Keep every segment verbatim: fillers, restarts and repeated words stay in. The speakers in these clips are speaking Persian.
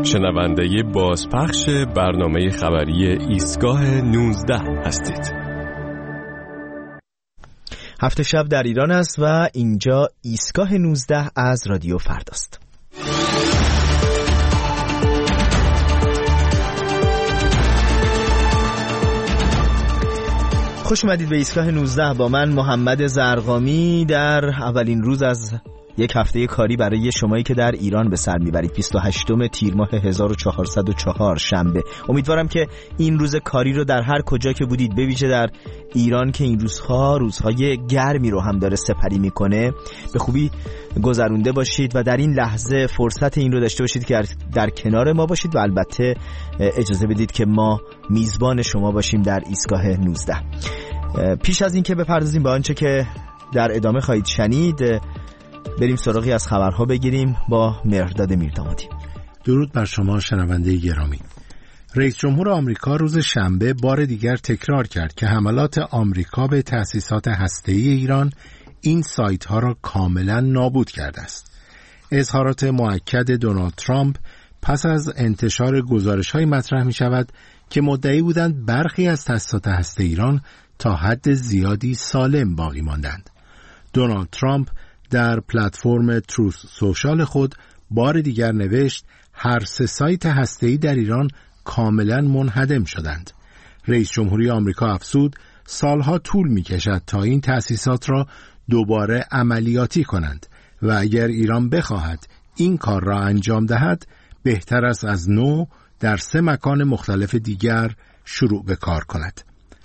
شنونده بازپخش برنامه خبری ایستگاه نوزده هستید. هفت شب در ایران است و اینجا ایستگاه نوزده از رادیو فرداست. خوش اومدید به ایستگاه نوزده با من محمد زرقامی در اولین روز از یک هفته کاری برای شمایی که در ایران به سر میبرید. بیست و هشتم تیر ماه هزار و چهارصد و چهار شنبه. امیدوارم که این روز کاری رو در هر کجا که بودید، به ویژه در ایران که این روزها روزهای گرمی رو هم داره سپری میکنه، به خوبی گذرونده باشید و در این لحظه فرصت این رو داشته باشید که در کنار ما باشید و البته اجازه بدید که ما میزبان شما باشیم در ایستگاه نوزده. پیش از این که بپردازیم به آنچه که در ادامه خواهید شنید، بریم سراغی از خبرها بگیریم با مهرداد میردامادی. درود بر شما شنونده گرامی. رئیس جمهور آمریکا روز شنبه بار دیگر تکرار کرد که حملات آمریکا به تأسیسات هسته‌ای ایران این سایت ها را کاملا نابود کرده است. اظهارات مؤکد دونالد ترامپ پس از انتشار گزارش های مطرح می شود که مدعی بودند برخی از تأسیسات هسته ایران تا حد زیادی سالم باقی ماندند. دونالد ترامپ در پلتفرم تروث سوشال خود بار دیگر نوشت هر سه سایت هسته‌ای در ایران کاملا منهدم شدند. رئیس جمهوری آمریکا افزود سالها طول می کشد تا این تأسیسات را دوباره عملیاتی کنند و اگر ایران بخواهد این کار را انجام دهد بهتر است از نو در سه مکان مختلف دیگر شروع به کار کند.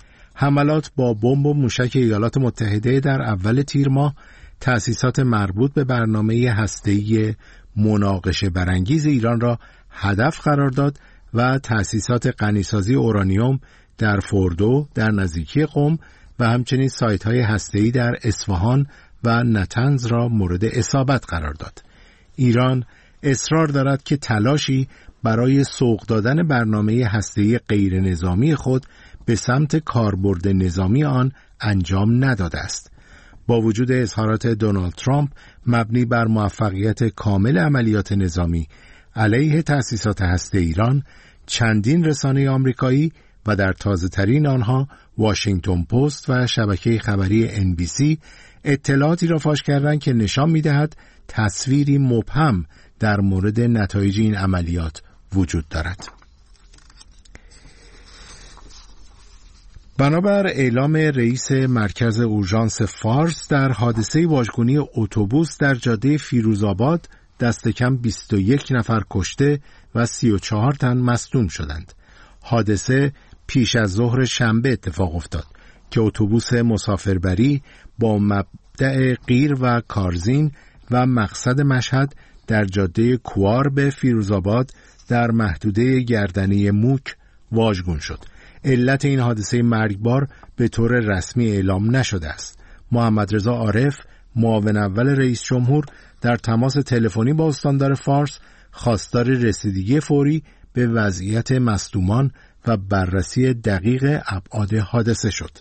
حملات با بمب و موشک ایالات متحده در اول تیر ماه تأسیسات مربوط به برنامه هسته‌ای مناقشه برانگیز ایران را هدف قرار داد و تأسیسات غنیسازی اورانیوم در فوردو در نزدیکی قم و همچنین سایت‌های هسته‌ای در اصفهان و نتنز را مورد اصابت قرار داد. ایران اصرار دارد که تلاشی برای سوق دادن برنامه هسته‌ای غیر نظامی خود به سمت کاربرد نظامی آن انجام نداده است. با وجود اظهارات دونالد ترامپ مبنی بر موفقیت کامل عملیات نظامی علیه تأسیسات هسته ایران، چندین رسانه آمریکایی و در تازه ترین آنها واشنگتن پست و شبکه خبری ان بی سی اطلاعاتی را فاش کردند که نشان می‌دهد تصویری مبهم در مورد نتایج این عملیات وجود دارد. بنابر اعلام رئیس مرکز اورژانس فارس در حادثه واژگونی اتوبوس در جاده فیروزآباد دست کم بیست و یک نفر کشته و سی و چهار تن مصدوم شدند. حادثه پیش از ظهر شنبه اتفاق افتاد که اتوبوس مسافربری با مبدأ قیر و کارزین و مقصد مشهد در جاده کوار به فیروزآباد در محدوده گردنه موک واژگون شد. علت این حادثه مرگبار به طور رسمی اعلام نشده است. محمد رضا عارف، معاون اول رئیس جمهور، در تماس تلفنی با استاندار فارس خواستار رسیدگی فوری به وضعیت مصدومان و بررسی دقیق ابعاد حادثه شد.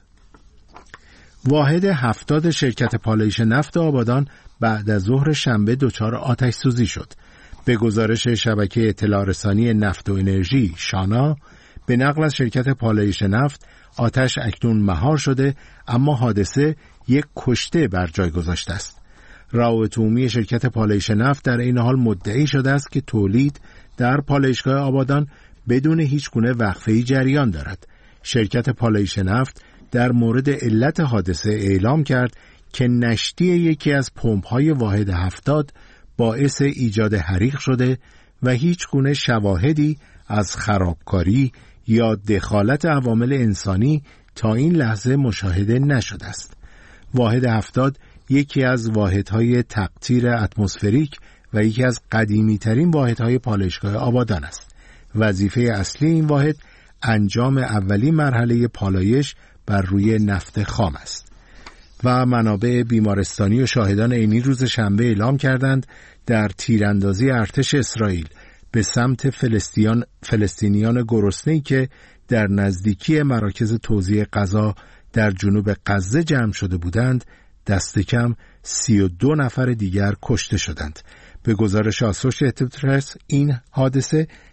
واحد هفتاد شرکت پالایش نفت آبادان بعد از ظهر شنبه دچار آتش سوزی شد. به گزارش شبکه اطلاع رسانی نفت و انرژی شانا، به نقل از شرکت پالایش نفت، آتش اکنون مهار شده اما حادثه یک کشته بر جای گذاشته است. روابط عمومی شرکت پالایش نفت در این حال مدعی شده است که تولید در پالایشگاه آبادان بدون هیچ گونه وقفه‌ای جریان دارد. شرکت پالایش نفت در مورد علت حادثه اعلام کرد که نشتی یکی از پمپ‌های واحد هفتاد باعث ایجاد حریق شده و هیچ گونه شواهدی از خرابکاری یا دخالت عوامل انسانی تا این لحظه مشاهده نشده است. واحد هفتاد یکی از واحدهای تقطیر اتمسفریک و یکی از قدیمی‌ترین واحدهای پالایشگاه آبادان است. وظیفه اصلی این واحد انجام اولین مرحله پالایش بر روی نفت خام است. و منابع بیمارستانی و شاهدان عینی روز شنبه اعلام کردند در تیراندازی ارتش اسرائیل به سمت فلسطینیان فلسطینیان گرسنه‌ای که در نزدیکی مراکز توزیع غذا در جنوب غزه جمع شده بودند، دست کم سی و دو نفر دیگر کشته شدند. به گزارش آسوشییتد پرس این حادثه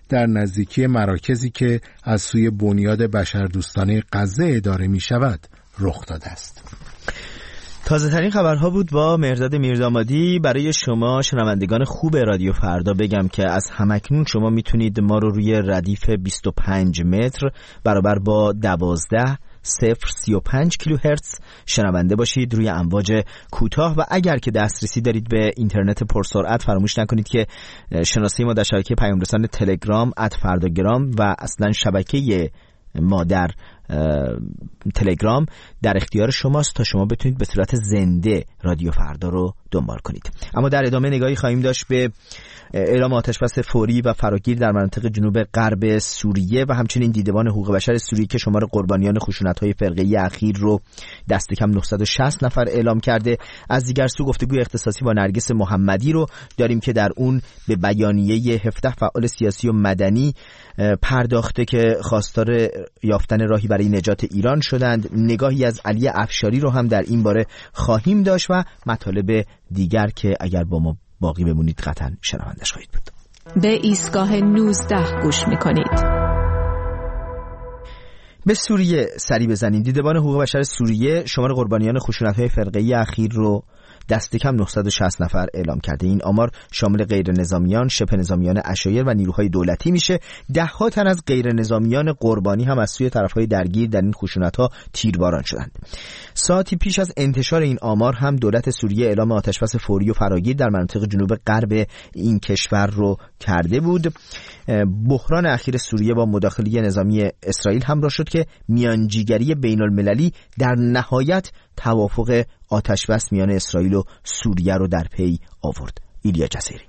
در نزدیکی مراکزی که از سوی بنیاد بشردوستانه غزه اداره می شود رخ داده است. تازه ترین خبرها بود با مهرداد میردامادی. برای شما شنوندگان خوب رادیو فردا بگم که از همکنون شما میتونید ما رو روی ردیف بیست و پنج متر برابر با دوازده صفر سی و پنج کیلوهرتز شنونده باشید روی امواج کوتاه، و اگر که دسترسی دارید به اینترنت پرسرعت فراموش نکنید که شناسه ما در شبکه پیام رسان تلگرام ات فرداگرام و اصلا شبکه ما در تلگرام در اختیار شماست تا شما بتونید به صورت زنده رادیو فردا رو دنبال کنید. اما در ادامه نگاهی خواهیم داشت به اعلام آتشبس فوری و فراگیر در مناطق جنوب غرب سوریه و همچنین دیدبان حقوق بشر سوریه که شمار قربانیان خشونت‌های فرقه‌ای اخیر رو دست کم نهصد و شصت نفر اعلام کرده. از دیگر سو گفتگوی اختصاصی با نرگس محمدی رو داریم که در اون به بیانیه هفده فعال سیاسی و مدنی پرداخته که خواستار یافتن راهی برای نجات ایران شدند. نگاهی از علی افشاری رو هم در این باره خواهیم داشت و مطالب دیگر که اگر با ما باقی بمونید قطعا شنوندش خواهید بود. به ایستگاه نوزده گوش میکنید. به سوریه سری بزنیم. دیدبان حقوق بشر سوریه شمار قربانیان خشونت‌های فرقه‌ای اخیر رو دست کم نهصد و شصت نفر اعلام کرده. این آمار شامل غیر نظامیان، شبه نظامیان عشایر و نیروهای دولتی میشه. ده ها تن از غیر نظامیان قربانی هم از سوی طرفهای درگیر در این خشونت‌ها تیرباران شدند. ساعتی پیش از انتشار این آمار هم دولت سوریه اعلام آتشبس فوری و فراگیر در مناطق جنوب غرب این کشور رو کرده بود. بحران اخیر سوریه با مداخله نظامی اسرائیل همراه شد که میانجیگری بین المللی در نهایت توافق آتشبس میان اسرائیل و سوریه رو در پی آورد. ایلیا جزیری.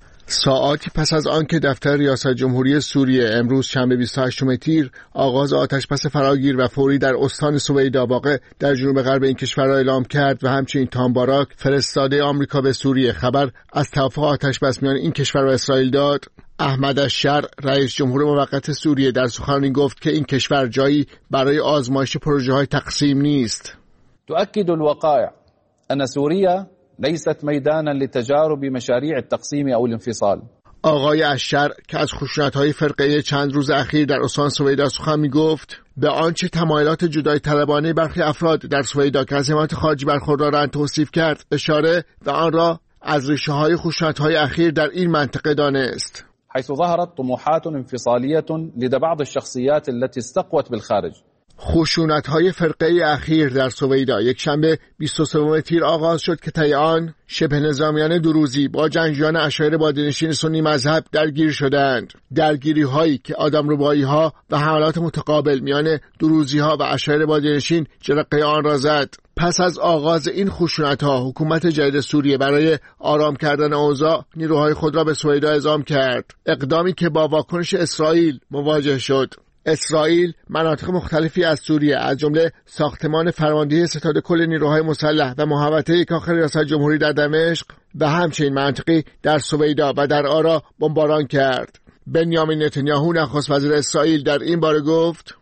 ساعاتی پس از آنکه دفتر ریاست جمهوری سوریه امروز شنبه بیست و هشتم تیر آغاز آتشبس فراگیر و فوری در استان سویدا واقع در جنوب غرب این کشور را اعلام کرد و همچنین تام باراک فرستاده آمریکا به سوریه خبر از توافق آتشبس میان این کشور و اسرائیل داد، احمد الشر رئیس جمهور موقت سوریه در سخنرانی گفت که این کشور جایی برای آزمایش پروژه‌های تقسیم نیست. تؤكد الوقائع أن سوريا ليست ميدانا لتجارب مشاريع التقسيم أو الانفصال. آقای الشر که از خشونت‌های فرقه‌ای چند روز اخیر در استان سویدا سخن می‌گفت، به آنچه تمایلات جدای طلبانه برخی افراد در سویدا که از حمایت خارجی برخوردارند توصیف کرد اشاره و آن را از ریشه‌های خشونت‌های اخیر در این منطقه دانست. حيث ظهرت طموحات انفصالية لدى بعض الشخصيات التي استقوت بالخارج. خشونت‌های فرقه‌ای اخیر در سویدا یک شنبه بیست و سوم تیر آغاز شد که طی آن شبه نظامیان دروزی با جنگجویان عشایر بادی‌نشین سنی مذهب درگیر شدند. درگیری‌هایی که آدمربایی‌ها و حملات متقابل میان دروزی‌ها و عشایر بادی‌نشین جرقه آن را زد. پس از آغاز این خشونت‌ها حکومت جدید سوریه برای آرام کردن اوضاع نیروهای خود را به سویدا اعزام کرد، اقدامی که با واکنش اسرائیل مواجه شد. اسرائیل مناطق مختلفی از سوریه از جمله ساختمان فرماندهی ستاد کل نیروهای مسلح و محوطه کاخ ریاست جمهوری در دمشق و همچنین مناطقی در سویدا و در آرا بمباران کرد. بنیامین نتانیاهو نخست وزیر اسرائیل در این باره گفت: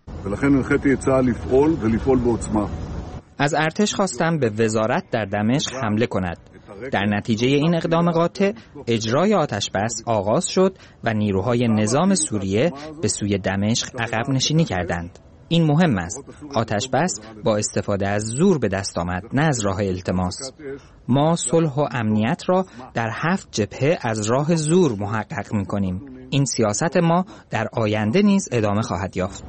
از ارتش خواستم به وزارت در دمشق حمله کند. در نتیجه این اقدام قاطع اجرای آتشبس آغاز شد و نیروهای نظام سوریه به سوی دمشق عقب نشینی کردند. این مهم است. آتشبس با استفاده از زور به دست آمد، نه از راه التماس. ما صلح و امنیت را در هفت جبهه از راه زور محقق می‌کنیم. این سیاست ما در آینده نیز ادامه خواهد یافت.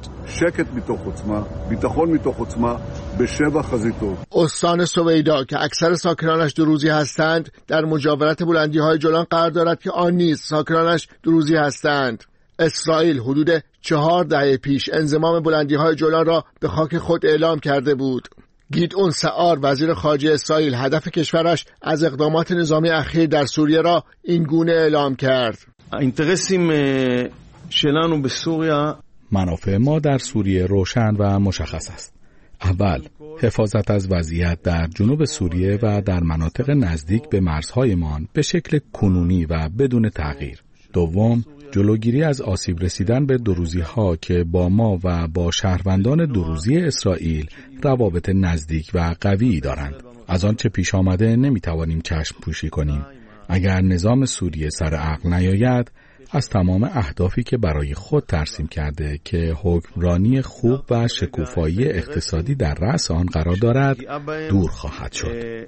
استان سویدا که اکثر ساکنانش دروزی هستند در مجاورت بلندی‌های جولان قرار دارد که آن نیز ساکنانش دروزی هستند. اسرائیل حدود چهار دهه پیش انضمام بلندی‌های جولان را به خاک خود اعلام کرده بود. گیدئون سعار وزیر خارجه اسرائیل هدف کشورش از اقدامات نظامی اخیر در سوریه را این گونه اعلام کرد: اینترسیم شلانو به سوریا، منافع ما در سوریه روشن و مشخص است. اول، حفاظت از وضعیت در جنوب سوریه و در مناطق نزدیک به مرزهایمان به شکل کنونی و بدون تغییر. دوم، جلوگیری از آسیب رسیدن به دروزی‌ها که با ما و با شهروندان دروزی اسرائیل روابط نزدیک و قوی دارند. از آنچه پیش آمده نمی‌توانیم چشم پوشی کنیم. اگر نظام سوریه سر عقل نیاید، از تمام اهدافی که برای خود ترسیم کرده که حکمرانی خوب و شکوفایی اقتصادی در رأس آن قرار دارد دور خواهد شد.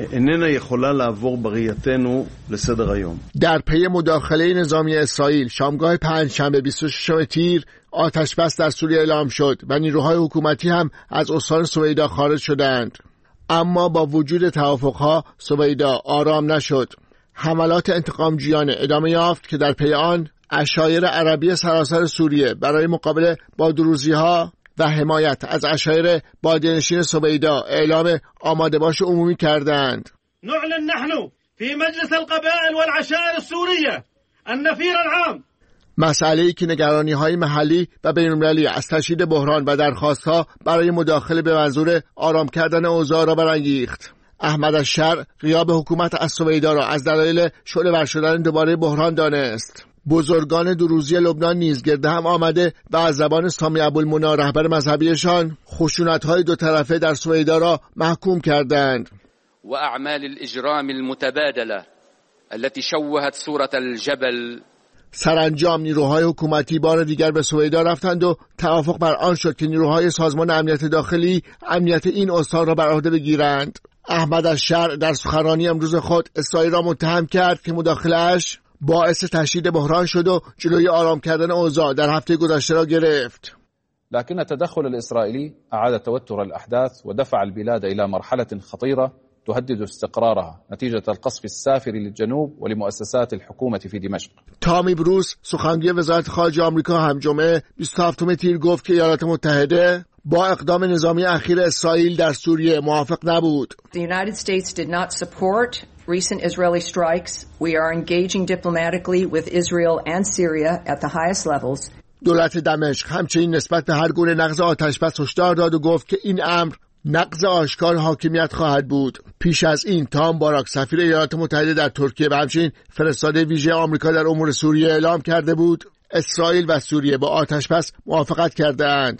در پی مداخله نظامی اسرائیل شامگاه پنجشنبه بیست و ششم تیر آتش بس در سوریه اعلام شد و نیروهای حکومتی هم از استان سویدا خارج شدند. اما با وجود توافقها سویدا آرام نشد. حملات انتقامجویانه ادامه یافت که در پی آن عشایر عربی سراسر سوریه برای مقابله با دروزی‌ها و حمایت از عشایر بادیانشین سویدا اعلام آماده باش عمومی کردند. نعلن نحن في مجلس القبائل والعشائر السورية النفير العام. مسئله‌ای که نگرانی‌های محلی و بین‌المللی از تشدید بحران و درخواست‌ها برای مداخله به منظور آرام کردن اوضاع را برانگیخت. احمد الشرع غیاب حکومت از سویدا را از دلایل شعله‌ور شدن دوباره بحران دانست. بزرگان دروزی لبنان نیز گرد هم آمده و از زبان سامی ابوالمنی رهبر مذهبیشان خشونت‌های دو طرفه در سویدا را محکوم کردند. و اعمال الاجرام المتبادله التي شوهت صورة الجبل. سرانجام نیروهای حکومتی بار دیگر به سویدا رفتند و توافق بر آن شد که نیروهای سازمان امنیت داخلی امنیت این استان را بر عهده بگیرند. احمد الشرع در سخنرانی امروز خود اسرائیل را متهم کرد که مداخله‌اش باعث تشدید بحران شد و جلوی آرام کردن اوضاع در هفته گذشته را گرفت. لكن التدخل الإسرائيلي أعاد توتر الأحداث ودفع البلاد إلى مرحلة خطيرة تهدد استقرارها نتيجة القصف السافر للجنوب ولمؤسسات الحكومة في دمشق. تامی بروس سخنگوی وزارت خارجه آمریکا هم جمعه بیست و هفتم تیر گفت که ایالات متحده با اقدام نظامی اخیر اسرائیل در سوریه موافق نبود. The United States did not support recent Israeli strikes. We are engaging diplomatically with Israel and Syria at the highest levels. دولت دمشق همچنین نسبت به هر گونه نقض آتشبس هشدار داد و گفت که این امر نقض آشکار حاکمیت خواهد بود. پیش از این تام باراک سفیر ایالات متحده در ترکیه و همچنین فرستاده ویژه آمریکا در امور سوریه اعلام کرده بود اسرائیل و سوریه با آتشبس موافقت کرده‌اند.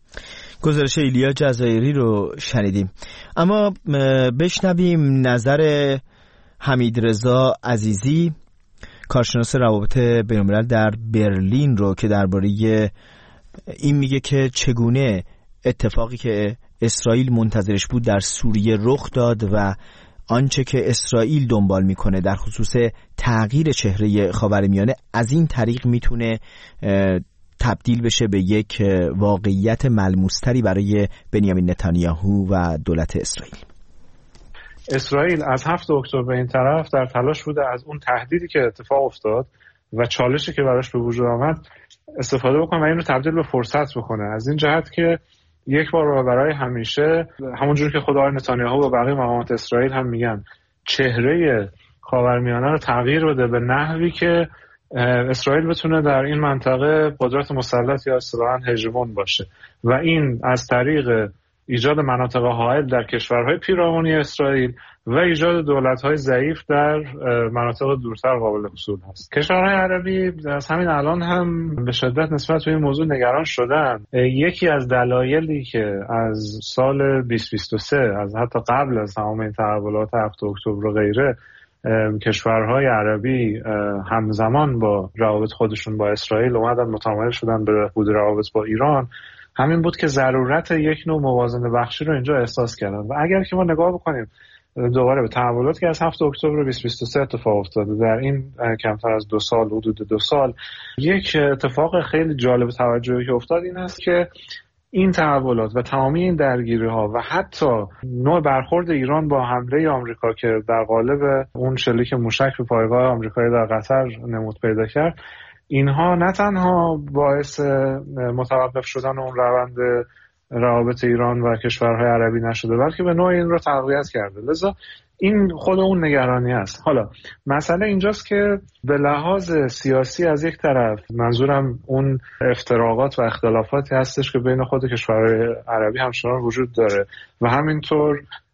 گزارش ایلیا جزایری رو شنیدیم. اما بشنویم نظر حمیدرضا عزیزی کارشناس روابط بین‌الملل در برلین رو که درباره این میگه که چگونه اتفاقی که اسرائیل منتظرش بود در سوریه رخ داد و آنچه که اسرائیل دنبال میکنه در خصوص تغییر چهره خاورمیانه از این طریق میتونه تبدیل بشه به یک واقعیت ملموس‌تری برای بنیامین نتانیاهو و دولت اسرائیل. اسرائیل از هفتم اکتبر به این طرف در تلاش بوده از اون تهدیدی که اتفاق افتاد و چالشی که براش به وجود آمد استفاده بکنه و اینو تبدیل به فرصت بکنه. از این جهت که یک بار و برای همیشه همونجور که خود آقای نتانیاهو و بقیه مقامات اسرائیل هم میگن چهره خاورمیانه رو تغییر بده به نحوی که اسرائیل بتونه در این منطقه قدرت مسلط یا اصطلاحاً هژمون باشه و این از طریق ایجاد مناطق حائل در کشورهای پیرامونی اسرائیل و ایجاد دولت‌های ضعیف در مناطق دورتر قابل حصول هست. کشورهای عربی از همین الان هم به شدت نسبت به این موضوع نگران شدن. یکی از دلایلی که از سال بیست بیست و سه از حتی قبل از تمام این تحولات هفتم اکتبر و غیره کشورهای عربی همزمان با روابط خودشون با اسرائیل اومدن متمایل شدن به بهبود روابط با ایران همین بود که ضرورت یک نوع موازنه بخشی رو اینجا احساس کردن. و اگر که ما نگاه بکنیم دوباره به تحولاتی که از هفتم اکتبر بیست بیست و سه اتفاق افتاده در این کمتر از دو سال حدود دو سال یک اتفاق خیلی جالب توجهی که افتاد این است که این تحولات و تمامی این درگیری‌ها و حتی نوع برخورد ایران با حمله آمریکا که در قالب اون شلیک موشک به پایگاه آمریکایی در قطر نمود پیدا کرد اینها نه تنها باعث متوقف شدن اون روند روابط ایران و کشورهای عربی نشده بلکه به نوعی این رو تقویت کرده. لذا این خود اون نگرانی است. حالا مسئله اینجاست که به لحاظ سیاسی از یک طرف منظورم اون افتراقات و اختلافاتی هستش که بین خود کشورهای عربی همچنان وجود داره و همینطور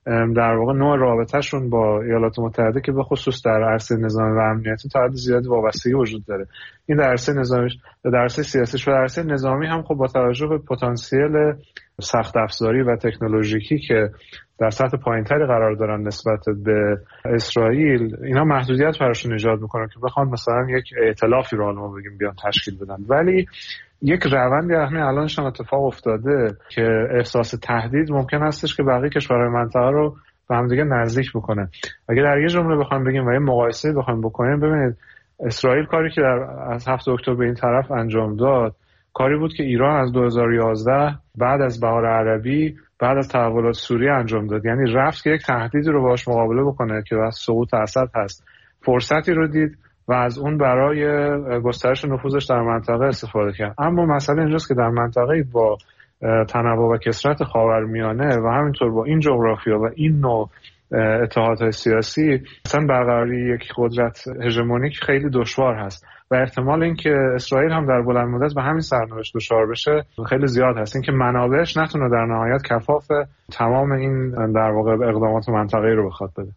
در واقع نوع رابطهشون با ایالات متحده که به خصوص در عرصه نظامی و امنیتی تا حد زیادی وابستگی وجود داره. این در عرصه نظامیش، در عرصه سیاسیش و در عرصه نظامی هم خب با توجه به پتانسیل سخت افزاری و تکنولوژیکی که در سطح پایینتری قرار دارن نسبت به اسرائیل، اینا محدودیت براشون ایجاد میکنه که بخوان مثلا یک ائتلافی رو ما بگیم بیان تشکیل بدن. ولی یک روندی همین الانش هم اتفاق افتاده که احساس تهدید ممکن هستش که بقیه کشورهای منطقه رو به هم دیگه نزدیک بکنه. اگه در یه جمله بخوام بگیم و یه مقایسه بخوام بکنیم، ببینید اسرائیل کاری که در از هفتم اکتبر به این طرف انجام داد کاری بود که ایران از دو هزار و یازده بعد از بهار عربی بعد از تحولات سوریه انجام داد. یعنی رفت که یک تهدیدی رو باهاش مقابله بکنه که از سقوط اسد هست، فرصتی رو دید و از اون برای گسترش نفوذش در منطقه استفاده کرد. اما مسئله اینجاست که در منطقه با تنوع و کثرت خاورمیانه و همینطور با این جغرافیا و این نوع اتحادهای سیاسی اصلا برقراری یک قدرت هژمونیک خیلی دشوار هست و احتمال اینکه اسرائیل هم در بلند مدت به همین سرنوشت دچار بشه خیلی زیاد هست، اینکه منابعش نتونه در نهایت کفاف تمام این در واقع اقدامات منطقه‌ای رو بخواد بده.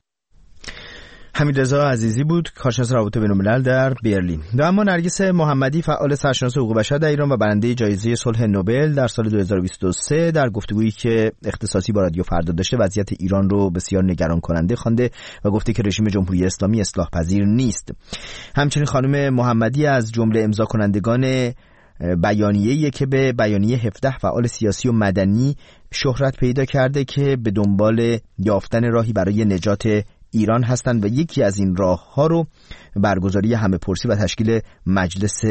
حمیدرضا عزیزی بود، کارشناس روابط بین‌الملل در برلین. و اما نرگس محمدی، فعال سرشناس حقوق بشر در ایران و برنده جایزه صلح نوبل در سال دو هزار و بیست و سه، در گفتگویی که اختصاصی با رادیو فردا داشته وضعیت ایران رو بسیار نگران کننده خوانده و گفته که رژیم جمهوری اسلامی اصلاح پذیر نیست. همچنین خانم محمدی از جمله امضا کنندگان بیانیه‌ای که به بیانیه هفده فعال سیاسی و مدنی شهرت پیدا کرده که به دنبال یافتن راهی برای نجات ایران هستند و یکی از این راه‌ها رو برگزاری همه‌پرسی و تشکیل مجلس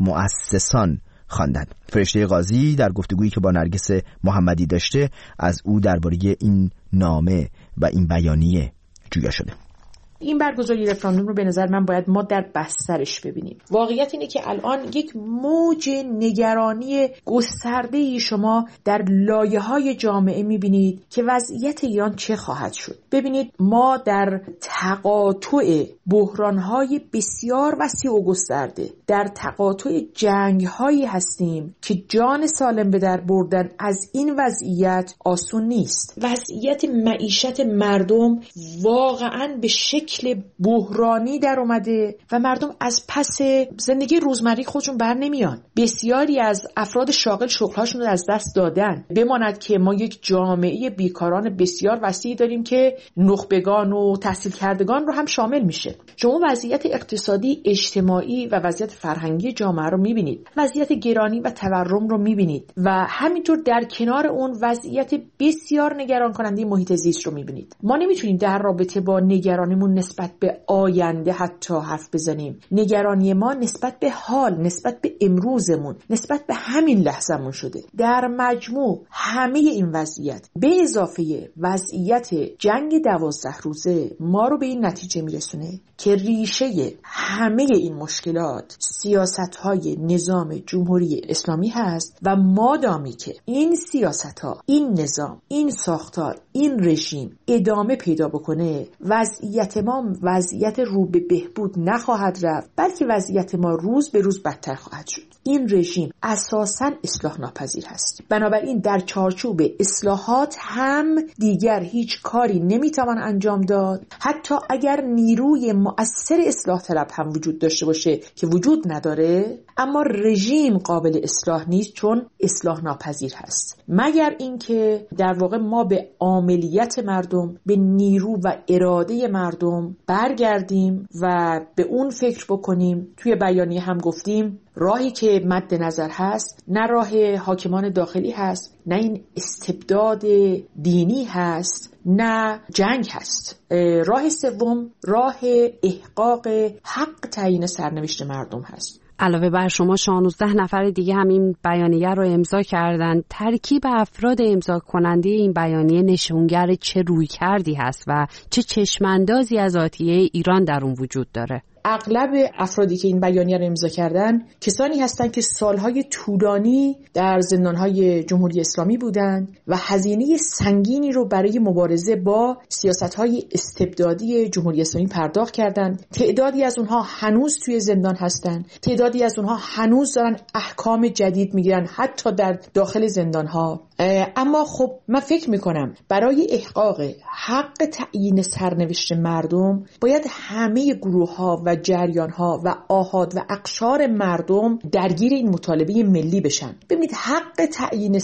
مؤسسان خواندند. فرشته قاضی در گفتگویی که با نرگس محمدی داشته از او درباره این نامه و این بیانیه جویا شده. این برگزاری رفراندوم رو به نظر من باید ما در بسترش ببینیم. واقعیت اینه که الان یک موج نگرانی گسترده‌ای شما در لایه‌های جامعه می‌بینید که وضعیت ایران چه خواهد شد. ببینید ما در تقاطع بحران‌های بسیار وسیع و گسترده، در تقاطع جنگ‌هایی هستیم که جان سالم به در بردن از این وضعیت آسون نیست. وضعیت معیشت مردم واقعاً به شکل بحرانی در اومده و مردم از پس زندگی روزمره خودشون بر نمیان. بسیاری از افراد شاغل شغلهاشون رو از دست دادن. بماند که ما یک جامعه بیکاران بسیار وسیع داریم که نخبگان و تحصیل کردگان رو هم شامل میشه. شما وضعیت اقتصادی، اجتماعی و وضعیت فرهنگی جامعه رو میبینید، وضعیت گرانی و تورم رو میبینید و همینطور در کنار اون وضعیت بسیار نگران کننده محیط زیست رو میبینید. ما نمیتونیم در رابطه با نگرانیمون نسبت به آینده حتی حرف بزنیم. نگرانی ما نسبت به حال، نسبت به امروزمون، نسبت به همین لحظمون شده. در مجموع همه این وضعیت به اضافه وضعیت جنگ دوازده روزه ما رو به این نتیجه میرسونه که ریشه همه این مشکلات سیاست‌های نظام جمهوری اسلامی هست و مادامی که این سیاست‌ها، این نظام، این ساختار، این رژیم ادامه پیدا بکنه، وضعیت ما وضعیت رو به بهبود نخواهد رفت، بلکه وضعیت ما روز به روز بدتر خواهد شد. این رژیم اساساً اصلاح ناپذیر هست. بنابراین در چارچوب اصلاحات هم دیگر هیچ کاری نمیتوان انجام داد، حتی اگر نیروی مؤثر اصلاح طلب هم وجود داشته باشه که وجود نداره، اما رژیم قابل اصلاح نیست چون اصلاح ناپذیر هست. مگر اینکه در واقع ما به عاملیت مردم، به نیرو و اراده مردم برگردیم و به اون فکر بکنیم. توی بیانیه هم گفتیم راهی که مد نظر هست نه راه حاکمان داخلی هست، نه این استبداد دینی هست، نه جنگ هست. راه سوم راه احقاق حق تعیین سرنوشت مردم هست. علاوه بر شما شانزده نفر دیگه هم این بیانیه رو امضا کردن. ترکیب افراد امضا کننده این بیانیه نشونگر چه رویکردی هست و چه چشماندازی از آتیه ایران در اون وجود داره؟ اغلب افرادی که این بیانیه رو امضا کردن کسانی هستند که سالهای طولانی در زندانهای جمهوری اسلامی بودند و هزینه سنگینی رو برای مبارزه با سیاستهای استبدادی جمهوری اسلامی پرداخت کردند. تعدادی از اونها هنوز توی زندان هستند، تعدادی از اونها هنوز دارن احکام جدید میگیرن حتی در داخل زندانها. اما خب من فکر میکنم برای احقاق حق تعیین سرنوشت مردم باید همه گروه ها و جریان ها و آحاد و اقشار مردم درگیر این مطالبه ملی بشن. ببینید حق تعیین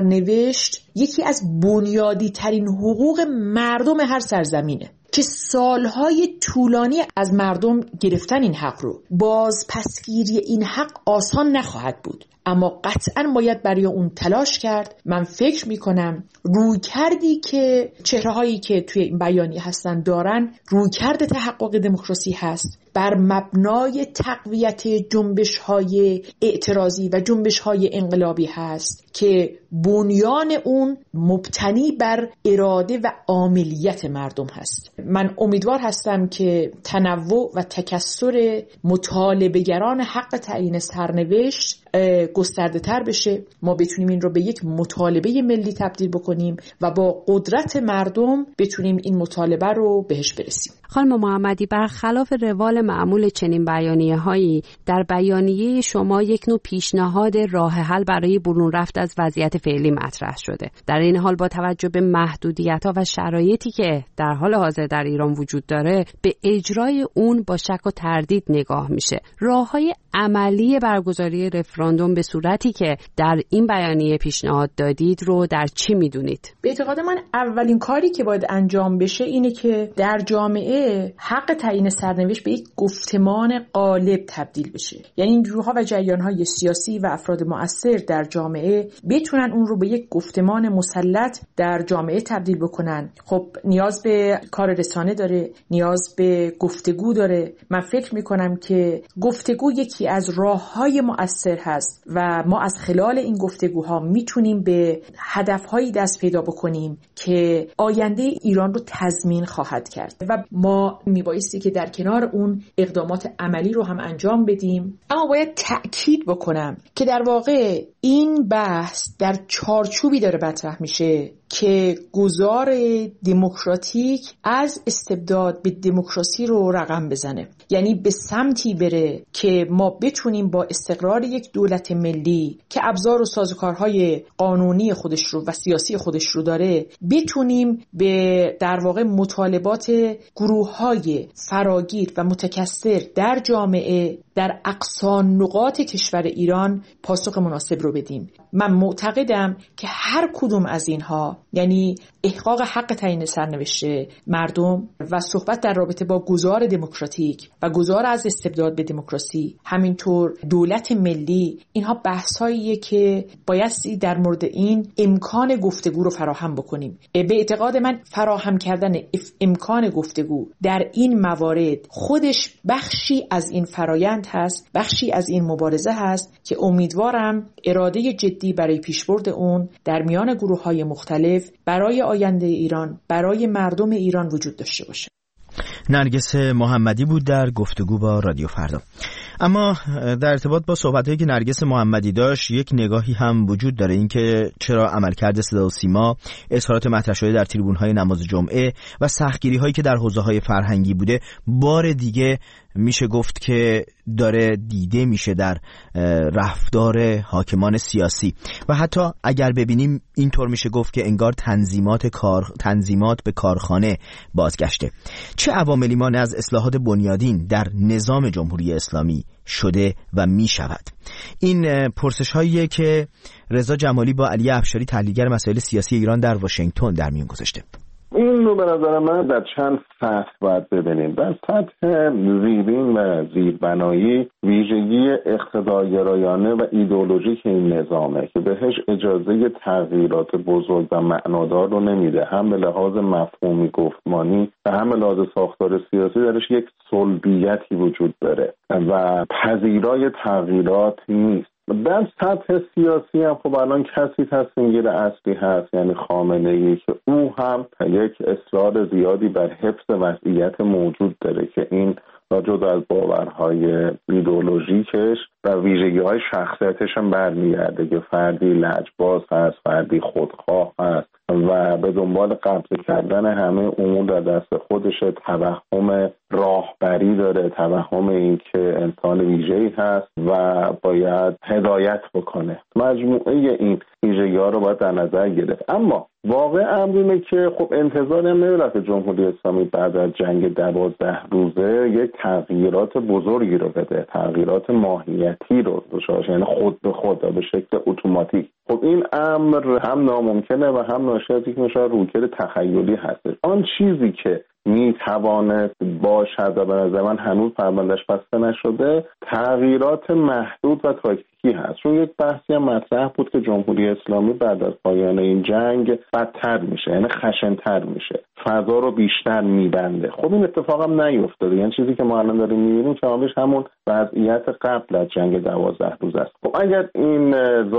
سرنوشت یکی از بنیادی ترین حقوق مردم هر سرزمینه که سالهای طولانی از مردم گرفتن این حق رو. باز پسگیری این حق آسان نخواهد بود، اما قطعاً باید برای اون تلاش کرد. من فکر میکنم روی کردی که چهره‌هایی که توی این بیانیه هستن دارن رویکرد تحقق دموکراسی هست بر مبنای تقویت جنبش‌های اعتراضی و جنبش‌های انقلابی هست که بنیان اون مبتنی بر اراده و عاملیت مردم هست. من امیدوار هستم که تنوع و تکثر مطالبه‌گران حق تعیین سرنوشت گسترده تر بشه، ما بتونیم این رو به یک مطالبه ملی تبدیل بکنیم و با قدرت مردم بتونیم این مطالبه رو بهش برسیم. خانم محمدی، برخلاف روال معمول چنین بیانیه هایی، در بیانیه شما یک نوع پیشنهاد راه حل برای برون رفت از وضعیت فعلی مطرح شده. در این حال با توجه به محدودیت‌ها و شرایطی که در حال حاضر در ایران وجود داره، به اجرای اون با شک و تردید نگاه میشه. راه‌های عملی برگزاری رفراندوم به صورتی که در این بیانیه پیشنهاد دادید رو در چی میدونید؟ به اعتقاد من اولین کاری که باید انجام بشه اینه که در جامعه حق تعیین سرنوشت به یک گفتمان غالب تبدیل بشه. یعنی این گروه‌ها و جریان‌های سیاسی و افراد مؤثر در جامعه بتونن اون رو به یک گفتمان مسلط در جامعه تبدیل بکنن. خب نیاز به کار رسانه داره، نیاز به گفتگو داره. من فکر می‌کنم که گفتگو یکی از راه‌های مؤثر هست و ما از خلال این گفتگوها میتونیم به هدف‌هایی دست پیدا بکنیم که آینده ایران رو تضمین خواهد کرد و ما میبایستی که در کنار اون اقدامات عملی رو هم انجام بدیم. اما باید تأکید بکنم که در واقع این بحث در چارچوبی داره مطرح میشه که گذار دموکراتیک از استبداد به دموکراسی رو رقم بزنه، یعنی به سمتی بره که ما بتونیم با استقرار یک دولت ملی که ابزار و سازوکارهای قانونی خودش رو و سیاسی خودش رو داره بتونیم به در واقع مطالبات گروه‌های فراگیر و متکثر در جامعه در اقصا نقاط کشور ایران پاسخ مناسب رو بدیم. من معتقدم که هر کدوم از اینها، یعنی احقاق حق تعیین سرنوشت مردم و صحبت در رابطه با گذار دموکراتیک و گذار از استبداد به دموکراسی، همینطور دولت ملی، اینها بحث‌هاییه که بایستی در مورد این امکان گفتگو رو فراهم بکنیم. به اعتقاد من فراهم کردن امکان گفتگو در این موارد خودش بخشی از این فرایند هست، بخشی از این مبارزه هست که امیدوارم اراده جدی برای پیشبرد اون در میان گروه‌های مختلف برای آینده ایران، برای مردم ایران وجود داشته باشه. نرگس محمدی بود در گفتگو با رادیو فردا. اما در ارتباط با صحبتایی که نرگس محمدی داشت یک نگاهی هم وجود داره، این که چرا عملکرد صدا و سیما، اظهارات مطرح شده در تریبون‌های نماز جمعه و سختگیری‌هایی که در حوزه‌های فرهنگی بوده بار دیگه میشه گفت که داره دیده میشه در رفتار حاکمان سیاسی و حتی اگر ببینیم اینطور میشه گفت که انگار تنظیمات کار تنظیمات به کارخانه بازگشته. چه عواملی مانع از اصلاحات بنیادین در نظام جمهوری اسلامی شده و میشود؟ این پرسش هاییه که رضا جمالی با علی افشاری تحلیلگر مسائل سیاسی ایران در واشنگتن در میون گذاشته. این رو به نظر من در چند سطح باید ببینیم. در سطح زیرین و زیربنایی ویژگی اقتدارگرایانه و ایدئولوژیک این نظامه که بهش اجازه تغییرات بزرگ و معنادار رو نمیده، هم به لحاظ مفهومی گفتمانی و هم به لحاظ ساختار سیاسی درش یک صلبیتی وجود داره و پذیرای تغییرات نیست. در سطح سیاسی هم خب الان کسی تصمیمگیر اصلی هست، یعنی خامنه‌ای، که او هم یک اصرار زیادی بر حفظ وضعیت موجود داره که این و جدا از باورهای ایدئولوژیکش و ویژگی‌های شخصیتش هم برمیگرده که فردی لجباز هست، فردی خودخواه هست و به دنبال قبض کردن همه امور در دست خودشه، توهم راهبری داره، توهم این که انسان ویژه‌ای هست و باید هدایت بکنه. مجموعه این ویژگی‌ها رو باید در نظر گرفت. اما واقع امر اینه که خب انتظاری هم نمی‌رفت جمهوری اسلامی بعد از جنگ دوازده روزه یک تغییرات بزرگی رو بده، تغییرات ماهیتی رو داشته، یعنی خود به خود به شکل اتوماتیک. خب این امر هم ناممکنه و هم ناشی از یک نوع رویکرد تخیلی هست. آن چیزی که می توانست باشد و به نظر من هنوز پروندهش بسته نشده تغییرات محدود و تاکتیکی هست، چون یک بحثی هم مطرح بود که جمهوری اسلامی بعد از پایان این جنگ بدتر میشه، یعنی خشن‌تر میشه، فضا رو بیشتر میبنده. خب این اتفاق هم نیفتاده، یعنی چیزی که ما الان داریم میبینیم کاملاً همون وضعیت قبل از جنگ دوازده روز است. خب اگر این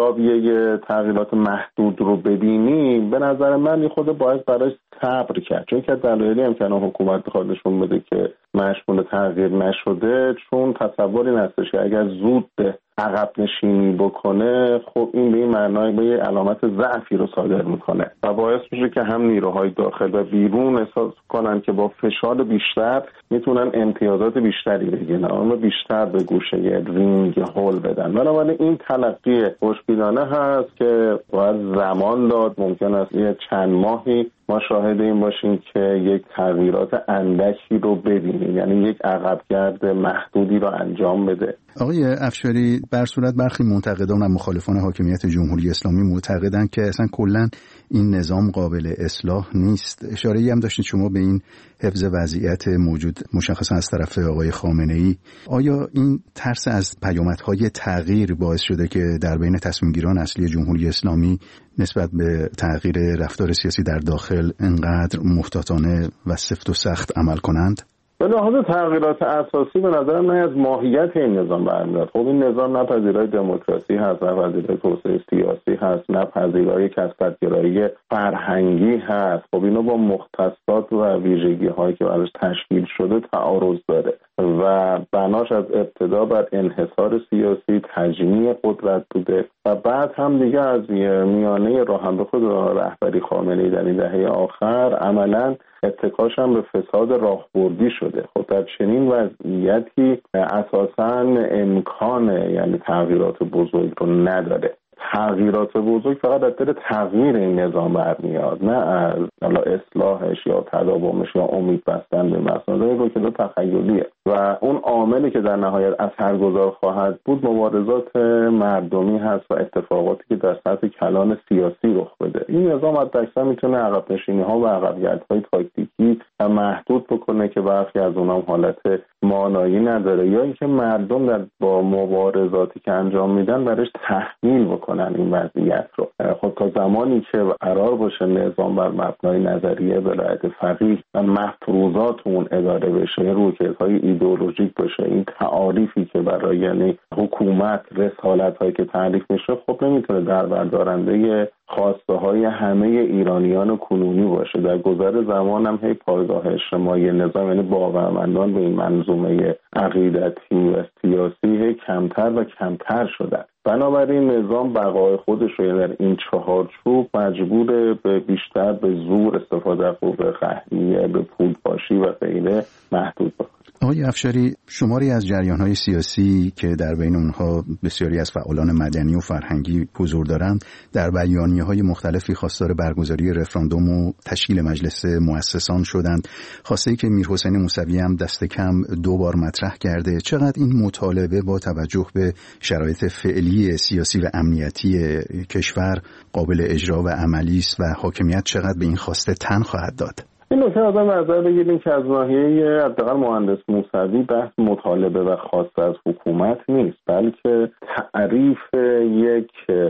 زاویه تغییرات محدود رو ببینیم به نظر من خود باید برای صبر کرد، چون که دلایلی امکان حکومت بخواد نشون بده که مشمول تغییر نشده، چون تصوری نستش که اگر زود عقب نشینی بکنه خب این به این معنای به یه علامت ضعفی رو صادر میکنه و باعث میشه که هم نیروهای داخل و بیرون احساس کنن که با فشار بیشتر میتونن امتیازات بیشتری بگیرن، اما بیشتر به گوشه رینگ هول بدن. بنابراین این تلقی خوشبینانه هست که باید زمان داد، ممکن است یه چند ماهی ما شاهد این باشیم که یک تغییرات اندکی رو ببینیم، یعنی یک عقبگرد محدودی رو انجام بده. آقای افشاری، بر صورت برخی منتقدان و مخالفان حاکمیت جمهوری اسلامی معتقدند که اصلا کلا این نظام قابل اصلاح نیست. اشاره‌ای هم داشتید شما به این حفظ وضعیت موجود مشخصا از طرف آقای خامنه‌ای. آیا این ترس از پیامدهای تغییر باعث شده که در بین تصمیمگیران اصلی جمهوری اسلامی نسبت به تغییر رفتار سیاسی در داخل انقدر محتاطانه و سفت و سخت عمل کنند؟ به لحاظ تغییرات اساسی به نظرم نه از ماهیت این نظام برمیاد. خب این نظام نه پذیرای دموکراسی هست، نه پذیرای توسعه سیاسی هست، نه پذیرای کثرت‌گرایی فرهنگی هست. خب اینو با مختصات و ویژگی هایی که براش تشکیل شده تعارض داره و بناش از ابتدا بر انحصار سیاسی، تجمیع قدرت بوده و بعد هم دیگه از میانه راه انداخته رهبری خامنه‌ای در این دهه آخر عملاً اتکاش هم به فساد راهبردی شده. خب در چنین وضعیتی اساساً امکان یعنی تغییرات بزرگ رو نداره. تغییرات بزرگ فقط از دل تغییر این نظام برمیاد، نه از اصلاحش یا تداومش یا امید بستن به مسائل رو که دو تخیلیه و اون عاملی که در نهایت اثرگذار خواهد بود مبارزات مردمی هست و اتفاقاتی که در سطح کلان سیاسی رخ بده. این نظام حداکثر میتونه عقب نشینی ها و عقبگردهای تاکتیکی محدود بکنه که برخی از اونها حالت مانایی نداره یا اینکه مردم در با مبارزاتی که انجام میدن برایش تحمیل بکنن این وضعیت رو. خب تا زمانی که قرار باشه نظام بر مبنای نظریه ولایت فقیه و مفروضات اون اداره بشه، رویکردهای ایدئولوژیک باشه، این تعاریفی که برای یعنی حکومت رسالت هایی که تعریف میشه خب نمیتونه در بردارنده خواسته های همه ایرانیان کنونی باشه. در گذر زمان هم هی پایگاه اجتماعی نظام یعنی باورمندان به این منظومه عقیدتی و سیاسی هی کمتر و کمتر شدن. بنابراین نظام بقای خودش رو یعنی در این چهارچوب مجبور به بیشتر به زور استفاده از قوه قهریه، به پولپاشی و غیره محدود بکنه. آقای افشاری، شماری از جریان‌های سیاسی که در بین اونها بسیاری از فعالان مدنی و فرهنگی حضور دارند در بیانیه‌های مختلفی خواستار برگزاری رفراندوم و تشکیل مجلس مؤسسان شدند. خواسته‌ای که میرحسین موسوی هم دست کم دو بار مطرح کرده. چقدر این مطالبه با توجه به شرایط فعلی سیاسی و امنیتی کشور قابل اجرا و عملی است و حاکمیت چقدر به این خواسته تن خواهد داد؟ این نکته آدم نظر بگیریم که از ناحیه حداقل مهندس موسوی بحث مطالبه و خواسته از حکومت نیست، بلکه تعریف یک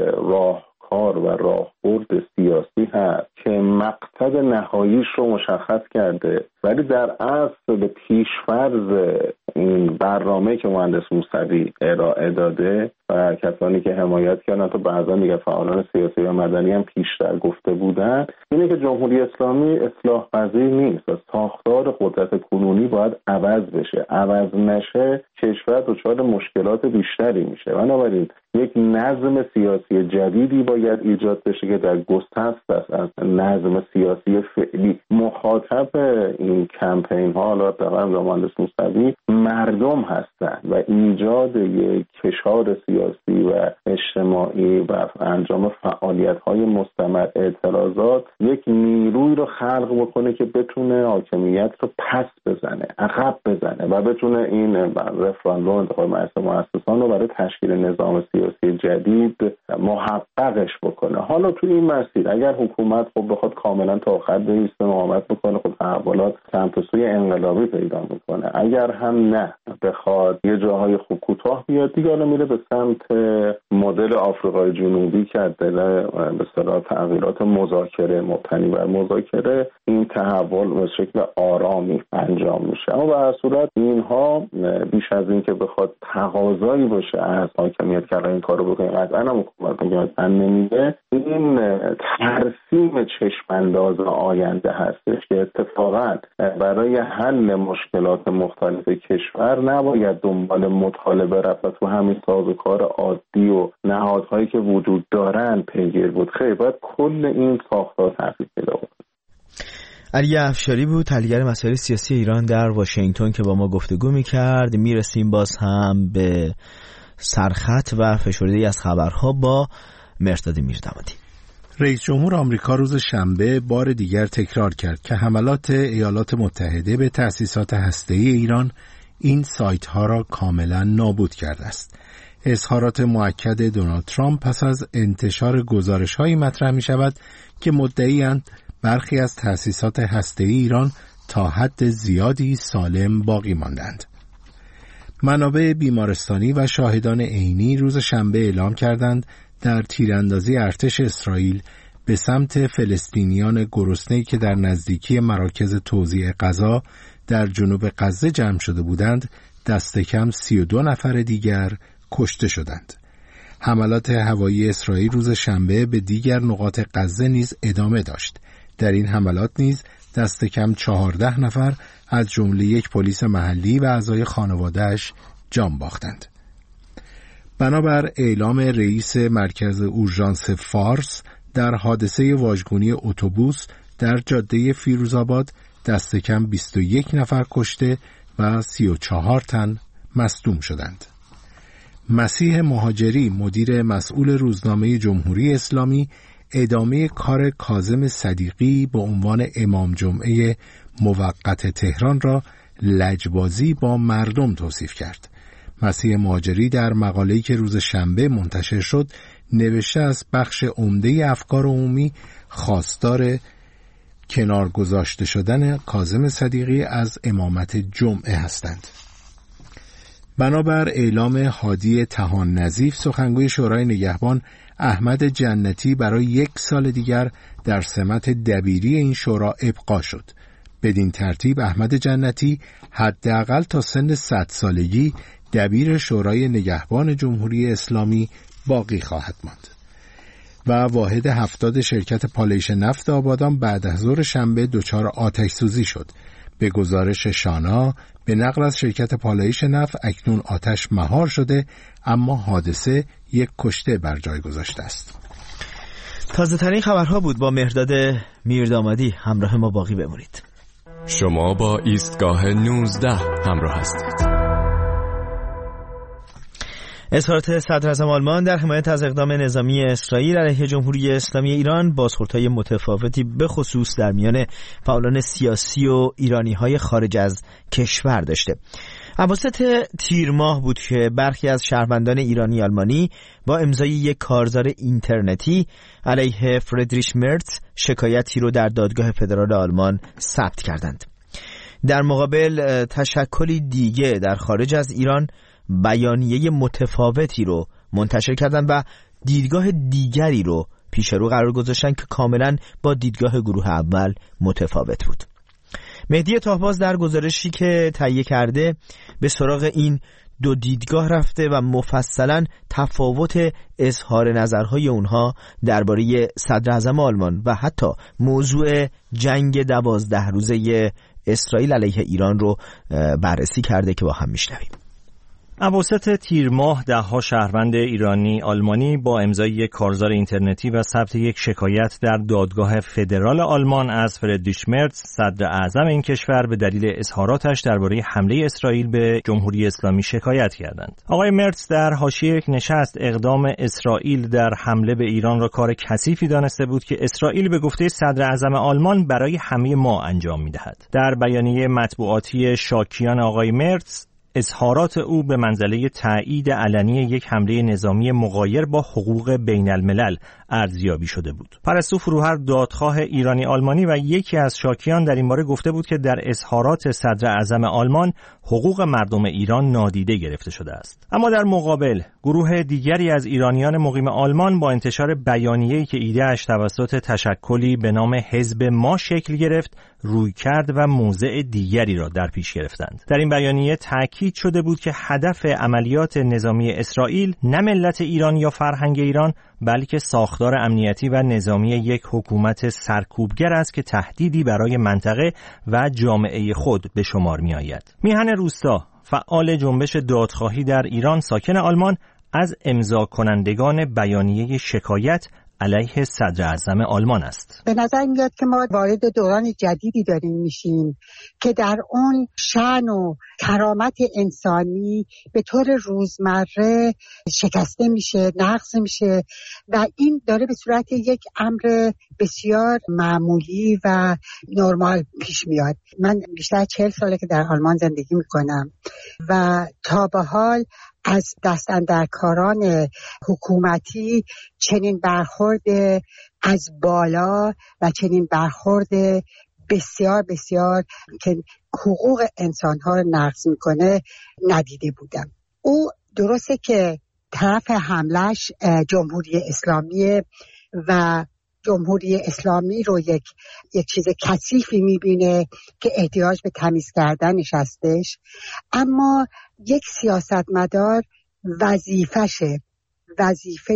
راهکار و راهبرد سیاسی هست که مقصد نهاییش رو مشخص کرده ولی در اصل به پیشفرض این برنامه که مهندس موسوی ارائه داده و کسانی که حمایت کردن تا بعضا دیگه فعالان سیاسی و مدنی هم پیشتر گفته بودن اینه که جمهوری اسلامی اصلاح پذیر نیست و ساختار قدرت کنونی باید عوض بشه. عوض نشه کشور دچار مشکلات بیشتری میشه. بنابراین یک نظم سیاسی جدیدی باید ایجاد بشه که در گسست است از نظم سیاسی فعلی. مخاطب این کمپین ها حالا در مهندس موسوی مردم هستند و ایجاد یک فشار سیاسی و اجتماعی و انجام فعالیت های مستمر اعتراضات یک نیروی رو خلق بکنه که بتونه حاکمیت رو پس بزنه، عقب بزنه و بتونه این رفراندوم انتخاب مجلس مؤسسان رو برای تشکیل نظام سیاسی جدید محققش بکنه. حالا تو این مسیر اگر حکومت خب بخواد کاملا تا آخر بایسته مقاومت بکنه، خب تحولات سمت سوی انقلابی پیدا میکنه. اگر هم نه بخواد یه جاهای خوب کوتاه بیاد دیگه حالا میره به سمت مدل آفریقای جنوبی که دل به اصطلاح تغییرات مذاکره مبتنی بر مذاکره این تحول به شکل آرامی انجام میشه. اما به هر صورت اینها بیش از این که بخواد تقاضایی باشه از حاکمیت که این کارو بکنه، قطعا هم حکومت تن نمیده. این ترسیم چشم انداز آینده هستش که اتفاقا برای حل مشکلات مختلف کشور نباید دنبال مطالبه رفت و تو همین سازوکار عادی و نهادهایی که وجود دارن پیگیر بود. خیلی باید کل این ساختار تغییر پیدا کنه. علی افشاری بود، تحلیلگر مسائل سیاسی ایران در واشنگتن که با ما گفتگو می‌کرد. میرسیم باز هم به سرخط و فشرده‌ای از خبرها با مرداد میردامادی. رئیس جمهور آمریکا روز شنبه بار دیگر تکرار کرد که حملات ایالات متحده به تأسیسات هسته‌ای ایران این سایت‌ها را کاملا نابود کرده است. اظهارات مؤکد دونالد ترامپ پس از انتشار گزارش‌هایی مطرح می‌شود که مدعی‌اند برخی از تأسیسات هسته‌ای ایران تا حد زیادی سالم باقی ماندند. منابع بیمارستانی و شاهدان عینی روز شنبه اعلام کردند در تیراندازی ارتش اسرائیل به سمت فلسطینیان گرسنه‌ای که در نزدیکی مراکز توزیع غذا در جنوب غزه جمع شده بودند دست کم سی و دو نفر دیگر کشته شدند. حملات هوایی اسرائیل روز شنبه به دیگر نقاط غزه نیز ادامه داشت. در این حملات نیز دست کم چهارده نفر از جمله یک پلیس محلی و اعضای خانواده‌اش جان باختند. بنابر اعلام رئیس مرکز اورژانس فارس در حادثه واژگونی اتوبوس در جاده فیروزآباد دست کم بیست و یک نفر کشته و سی و چهار تن مصدوم شدند. مسیح مهاجری مدیر مسئول روزنامه جمهوری اسلامی ادامه کار کاظم صدیقی به عنوان امام جمعه موقت تهران را لجبازی با مردم توصیف کرد. مسیح مهاجری در مقاله‌ای که روز شنبه منتشر شد نوشته از بخش عمده افکار عمومی خواستار کنار گذاشته شدن کاظم صدیقی از امامت جمعه هستند. بنابر اعلام هادی طحان نظیف سخنگوی شورای نگهبان احمد جنتی برای یک سال دیگر در سمت دبیری این شورا ابقا شد. بدین ترتیب احمد جنتی حداقل تا سن صد سالگی دبیر شورای نگهبان جمهوری اسلامی باقی خواهد ماند. و واحد هفتاد شرکت پالایش نفت آبادان بعد از ظهر شنبه دچار آتش سوزی شد. به گزارش شانا به نقل از شرکت پالایش نفت اکنون آتش مهار شده، اما حادثه یک کشته بر جای گذاشته است. تازه ترین خبرها بود. با مرداد میردامادی همراه ما باقی بمونید. شما با ایستگاه نوزده همراه هستید. اظهارات صدراعظم آلمان در حمایت از اقدام نظامی اسرائیل علیه جمهوری اسلامی ایران بازخوردهای متفاوتی به خصوص در میان فعالان سیاسی و ایرانی‌های خارج از کشور داشته. اواسط تیر ماه بود که برخی از شهروندان ایرانی آلمانی با امضای یک کارزار اینترنتی علیه فریدریش مرتز شکایتی رو در دادگاه فدرال آلمان ثبت کردند. در مقابل تشکلی دیگه در خارج از ایران بیانیه متفاوتی رو منتشر کردن و دیدگاه دیگری رو پیش رو قرار گذاشتن که کاملا با دیدگاه گروه اول متفاوت بود. مهدی تاهباز در گزارشی که تهیه کرده به سراغ این دو دیدگاه رفته و مفصلا تفاوت اظهار نظرهای اونها درباره صدر اعظم آلمان و حتی موضوع جنگ دوازده روزه اسرائیل علیه ایران رو بررسی کرده که با هم میشنویم. اواسط تیر ماه ده‌ها شهروند ایرانی آلمانی با امضای یک کارزار اینترنتی و ثبت یک شکایت در دادگاه فدرال آلمان از فریدریش مرتز صدر اعظم این کشور به دلیل اظهاراتش درباره حمله اسرائیل به جمهوری اسلامی شکایت کردند. آقای مرتز در حاشیه یک نشست اقدام اسرائیل در حمله به ایران را کار کثیفی دانسته بود که اسرائیل به گفته صدر اعظم آلمان برای همه ما انجام می‌دهد. در بیانیه مطبوعاتی شاکیان آقای مرتز اظهارات او به منزله تایید علنی یک حمله نظامی مغایر با حقوق بین الملل ارزیابی شده بود. پرستو فروهر دادخواه ایرانی آلمانی و یکی از شاکیان در این باره گفته بود که در اظهارات صدر اعظم آلمان حقوق مردم ایران نادیده گرفته شده است. اما در مقابل گروه دیگری از ایرانیان مقیم آلمان با انتشار بیانیه‌ای که ایده‌اش توسط تشکلی به نام حزب ما شکل گرفت روی کرد و موضع دیگری را در پیش گرفتند. در این بیانیه تاکید شده بود که هدف عملیات نظامی اسرائیل نه ملت ایران یا فرهنگ ایران بلکه ساختار امنیتی و نظامی یک حکومت سرکوبگر است که تهدیدی برای منطقه و جامعه خود به شمار می آید. میهن روستا فعال جنبش دادخواهی در ایران ساکن آلمان از امضا کنندگان بیانیه شکایت علیه صدر اعظم آلمان است. به نظر میاد که ما وارد دوران جدیدی داریم میشیم که در اون شأن و کرامت انسانی به طور روزمره شکسته میشه، نقض میشه و این داره به صورت یک امر بسیار معمولی و نرمال پیش میاد. من بیشتر چهل ساله که در آلمان زندگی میکنم و تا به حال از دستاندرکاران حکومتی چنین برخورد از بالا و چنین برخورد بسیار بسیار که حقوق انسان‌ها رو نقض میکنه ندیده بودم. او درسته که طرف حملش جمهوری اسلامی و جمهوری اسلامی رو یک یک چیز کثیفی میبینه که احتیاج به تمیز کردنش هستش، اما یک سیاستمدار وظیفشه، وظیفه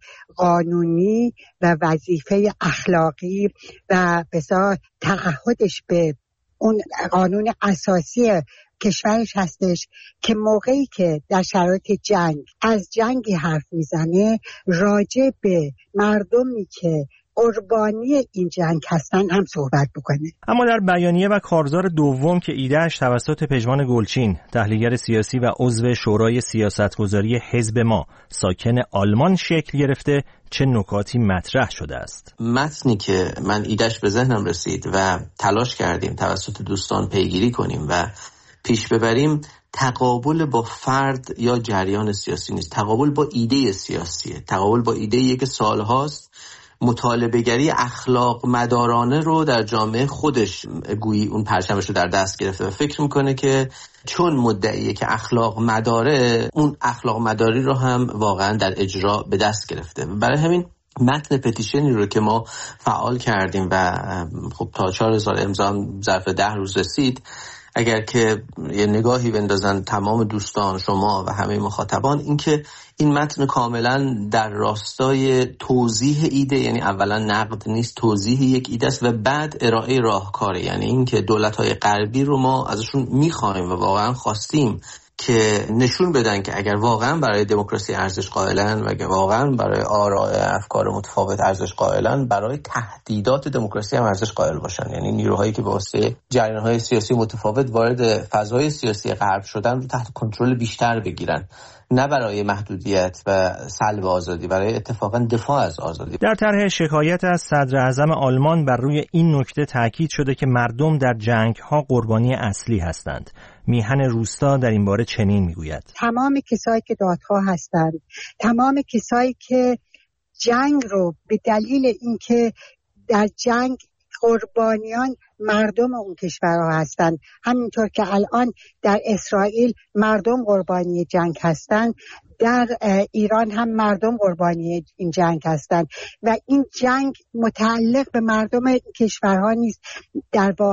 قانونی و وظیفه اخلاقی و بسیار تعهدش به اون قانون اساسی کشورش هستش که موقعی که در شرایط جنگ از جنگی حرف میزنه راجع به مردمی که قربانی این جنگ هستن هم صحبت بکنه. اما در بیانیه و کارزار دوم که ایده‌اش توسط پژمان گلچین، تحلیلگر سیاسی و عضو شورای سیاستگذاری حزب ما ساکن آلمان شکل گرفته، چه نکاتی مطرح شده است؟ متنی که من ایده‌اش به ذهنم رسید و تلاش کردیم توسط دوستان پیگیری کنیم و پیش ببریم، تقابل با فرد یا جریان سیاسی نیست، تقابل با ایده سیاسیه، تقابل با ایده‌ای که سالهاست مطالبه‌گری اخلاق مدارانه رو در جامعه خودش گویی اون پرچمش رو در دست گرفته و فکر میکنه که چون مدعیه که اخلاق مداره، اون اخلاق مداری رو هم واقعا در اجرا به دست گرفته. برای همین متن پتیشنی رو که ما فعال کردیم و خب تا چهار هزار امضا ظرف ده روز رسید، اگر که یه نگاهی بندازن تمام دوستان، شما و همه مخاطبان، این که این متن کاملا در راستای توضیح ایده، یعنی اولا نقد نیست، توضیح یک ایده است و بعد ارائه راهکاره، یعنی این که دولت‌های غربی رو ما ازشون می‌خوایم و واقعا خواستیم که نشون بدن که اگر واقعا برای دموکراسی ارزش قائلن و اگر واقعا برای آراء افکار متفاوت ارزش قائلن، برای تهدیدات دموکراسی هم ارزش قائل باشن. یعنی نیروهایی که به واسطه جریان‌های سیاسی متفاوت وارد فضای سیاسی غرب شدن رو تحت کنترل بیشتر بگیرن، نه برای محدودیت و سلب آزادی، برای اتفاقا دفاع از آزادی. در طرح شکایت از صدر اعظم آلمان بر روی این نکته تاکید شده که مردم در جنگ‌ها قربانی اصلی هستند. میهن روستا در این باره چنین میگوید: تمام کسایی که دادخواه هستند، تمام کسایی که جنگ رو به دلیل اینکه در جنگ قربانیان مردم اون کشورها هستند، همینطور که الان در اسرائیل مردم قربانی جنگ هستند، در ایران هم مردم قربانی این جنگ هستند و این جنگ متعلق به مردم کشورها نیست، در واقع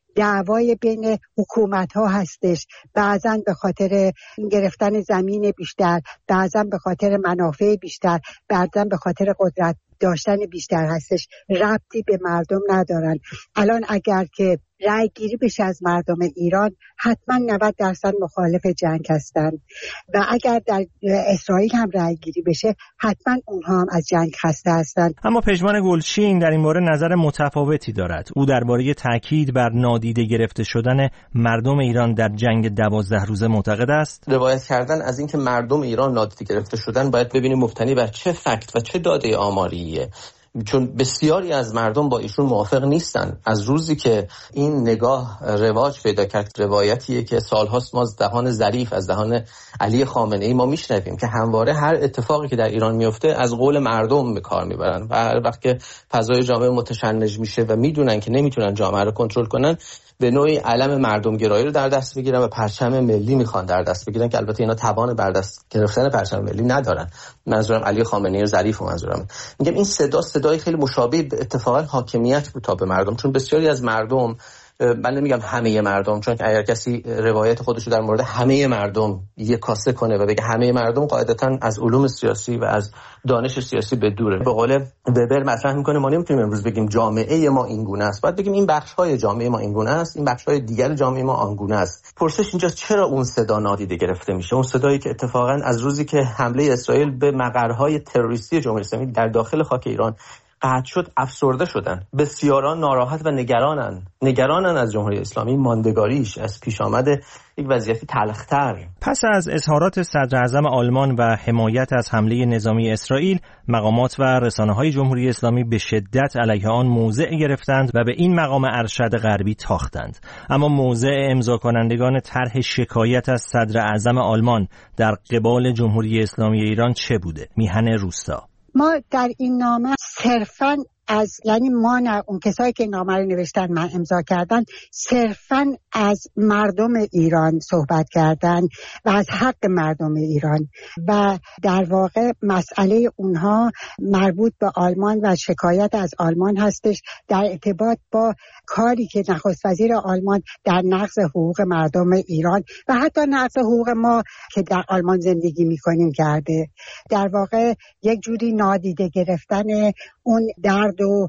دعوای بین حکومت ها هستش، بعضا به خاطر گرفتن زمین بیشتر، بعضا به خاطر منافع بیشتر، بعضا به خاطر قدرت داشتن بیشتر هستش، ربطی به مردم ندارن. الان اگر که رأی گیری بشه از مردم ایران، حتما نود درصد مخالف جنگ هستن و اگر در اسرائیل هم رأی گیری بشه حتما اونها هم از جنگ خسته هستن. اما پژمان گلچین در این باره نظر متفاوتی دارد. او درباره تاکید بر نادیده گرفته شدن مردم ایران در جنگ دوازده روزه معتقد است. روایت کردن از اینکه مردم ایران نادیده گرفته شدن باید ببینیم مبتنی بر چه فکت و چه داده آماریه، چون بسیاری از مردم با ایشون موافق نیستن. از روزی که این نگاه رواج پیدا کرد، روایتیه که سالهاست ما از دهان ظریف، از دهان علی خامنه ای ما میشنویم که همواره هر اتفاقی که در ایران میفته از قول مردم به کار میبرن و هر وقت که فضای جامعه متشنج میشه و میدونن که نمیتونن جامعه رو کنترل کنن، به نوعی علم مردم گرایی رو در دست میگیرن و پرچم ملی میخوان در دست بگیرن که البته اینا توان بر دست گرفتن پرچم ملی ندارن. منظورم علی خامنه ای ظریف و منظورم میگم این صدا صدای خیلی مشابه به اتفاقا حاکمیت بود تا به مردم، چون بسیاری از مردم، من نمیگم همه مردم، چون اگر کسی روایت خودش رو در مورد همه مردم یک کاسه کنه و بگه همه مردم، قاعدتاً از علوم سیاسی و از دانش سیاسی به دوره. به قول وبر مطرح میکنه ما نمیتونیم امروز بگیم جامعه ما این گونه است، باید بگیم این بخش‌های جامعه ما این گونه است، این بخش‌های دیگر جامعه ما آن گونه است. پرسش اینجاست چرا اون صدا نادیده گرفته میشه؟ اون صدایی که اتفاقاً از روزی که حمله اسرائیل به مقرهای تروریستی جمهوری اسلامی در داخل خاک ایران قطع شد افسرده شدن. بسیاران ناراحت و نگرانن نگرانن از جمهوری اسلامی، ماندگاریش، از پیش آمده یک وضعیتی تلختر. پس از اظهارات صدر اعظم آلمان و حمایت از حمله نظامی اسرائیل، مقامات و رسانه‌های جمهوری اسلامی به شدت علیه آن موضع گرفتند و به این مقام ارشد غربی تاختند. اما موضع امضا کنندگان طرح شکایت از صدر اعظم آلمان در قبال جمهوری اسلامی ایران چه بوده؟ میهن روستا: ما در این نامه صرفاً از یعنی ما نه اون کسایی که نامه رو نوشتن من امضا کردن صرفاً از مردم ایران صحبت کردن و از حق مردم ایران و در واقع مسئله اونها مربوط به آلمان و شکایت از آلمان هستش در ارتباط با کاری که نخست وزیر آلمان در نقض حقوق مردم ایران و حتی نقض حقوق ما که در آلمان زندگی میکنیم کرده. در واقع یک جوری نادیده گرفتن اون درد و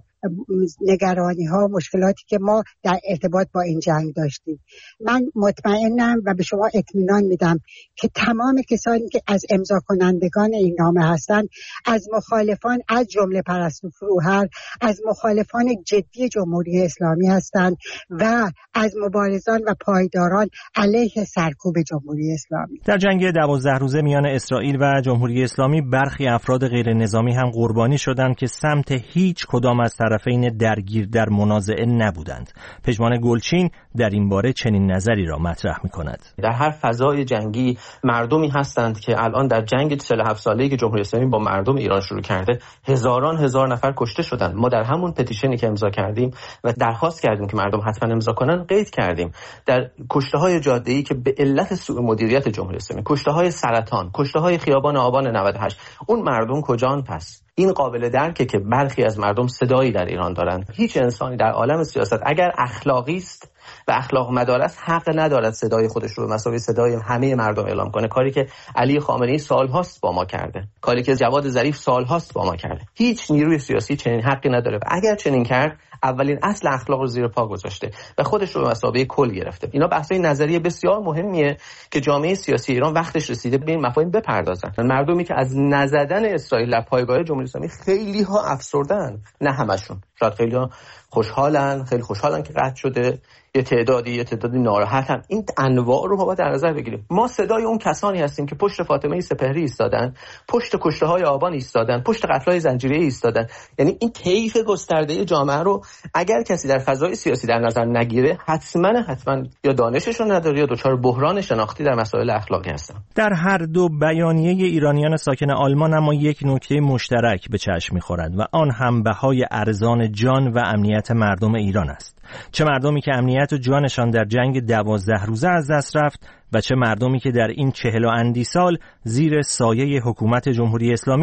نگرانی ها و مشکلاتی که ما در ارتباط با این جنگ داشتیم. من مطمئنم و به شما اطمینان میدم که تمام کسانی که از امضا کنندگان این نامه هستند از مخالفان، از جمله پرستو فروهر، از مخالفان جدی جمهوری اسلامی هستند و از مبارزان و پایداران علیه سرکوب جمهوری اسلامی. در جنگ دوازده روزه میان اسرائیل و جمهوری اسلامی برخی افراد غیر نظامی هم قربانی شدند که سمت هیچ کدام از طرفین درگیر در منازعه نبودند. پژمان گلچین در این باره چنین نظری را مطرح می‌کند. در هر فضای جنگی مردمی هستند که الان در جنگ چهل و هفت ساله‌ای که جمهوری اسلامی با مردم ایران شروع کرده هزاران هزار نفر کشته شدند. ما در همون پتیشنی که امضا کردیم و درخواست کردیم که مردم حتما امضا کنن قید کردیم در کشته‌های جاده‌ای که به علت سوء مدیریت جمهوری اسلامی، کشته‌های سرطان، کشته‌های خیابان آبان نود و هشت، اون مردم کجان پس؟ این قابل درکه که برخی از مردم صدایی در ایران دارند. هیچ انسانی در عالم سیاست اگر اخلاقی است و اخلاق مدار است حق ندارد صدای خودش رو به مسابقه صدای همه مردم اعلام کنه، کاری که علی خامنه ای سالهاست با ما کرده، کاری که جواد ظریف سالهاست با ما کرده. هیچ نیروی سیاسی چنین حقی نداره و اگر چنین کرد اولین اصل اخلاق رو زیر پا گذاشته و خودش رو به مسابقه کل گرفته. اینا بحث‌های نظریه بسیار مهمیه که جامعه سیاسی ایران وقتش رسیده به این مفاهیم بپردازن. مردمی که از نزدن اسرائیل در پایگاه جمهوری اسلامی خیلی ها افسردن، نه همشون، شاید خیلی ها خوشحالن، خیلی خوشحالن که قطع شده، یه تعدادی یه تعدادی ناراحتن. این انواع رو باید در نظر بگیریم. ما صدای اون کسانی هستیم که پشت فاطمه سپهری ایستادن، پشت کشته‌های آبان ایستادن، پشت قتل‌های زنجیره‌ای ایستادن. یعنی این طیف گسترده جامعه رو اگر کسی در فضای سیاسی در نظر نگیره حتما حتما یا دانشش رو نداره یا دچار بحران شناختی در مسائل اخلاقی هستن. در هر دو بیانیه ایرانیان ساکن آلمان اما یک نکته مشترک به چشم می‌خورد و آن هم بهای ارزان جان و امنیت مردم ایران است. چه مردمی که امنیت و جانشان در جنگ دوازده روزه از دست رفت و چه مردمی که در این چهل و اندی سال زیر سایه حکومت جمهوری اسلامی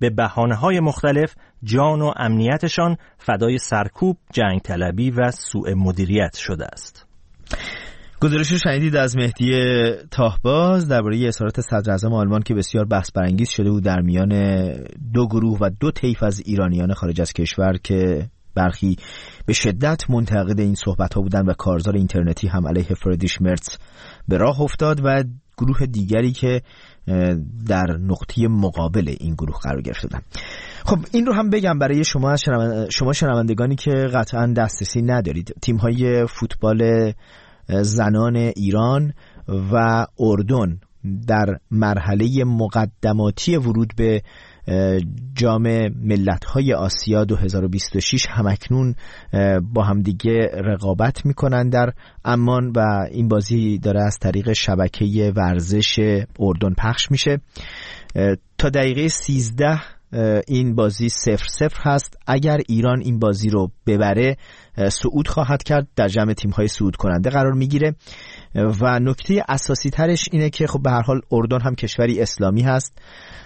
به بهانه‌های مختلف جان و امنیتشان فدای سرکوب، جنگ طلبی و سوء مدیریت شده است. گزارش رو شنیدید از مهدی تاهباز درباره اظهارات صدر اعظم آلمان که بسیار بحث برانگیز شده بود در میان دو گروه و دو طیف از ایرانیان خارج از کشور که برخی به شدت منتقد این صحبت‌ها بودند و کارزار اینترنتی هم علیه فریدریش مرتز به راه افتاد و گروه دیگری که در نقطه مقابل این گروه قرار گرفتند. خب این رو هم بگم برای شما شما شنوندگانی که قطعاً دسترسی ندارید، تیم‌های فوتبال زنان ایران و اردن در مرحله مقدماتی ورود به جام ملت‌های آسیا دو هزار و بیست و شش همکنون با همدیگه رقابت میکنن در عمان و این بازی داره از طریق شبکه ورزش اردن پخش میشه. تا دقیقه سیزده این بازی صفر صفر هست. اگر ایران این بازی رو ببره صعود خواهد کرد، در جمع تیم‌های صعود کننده قرار میگیره و نکته اساسی ترش اینه که خب به هر حال اردن هم کشوری اسلامی هست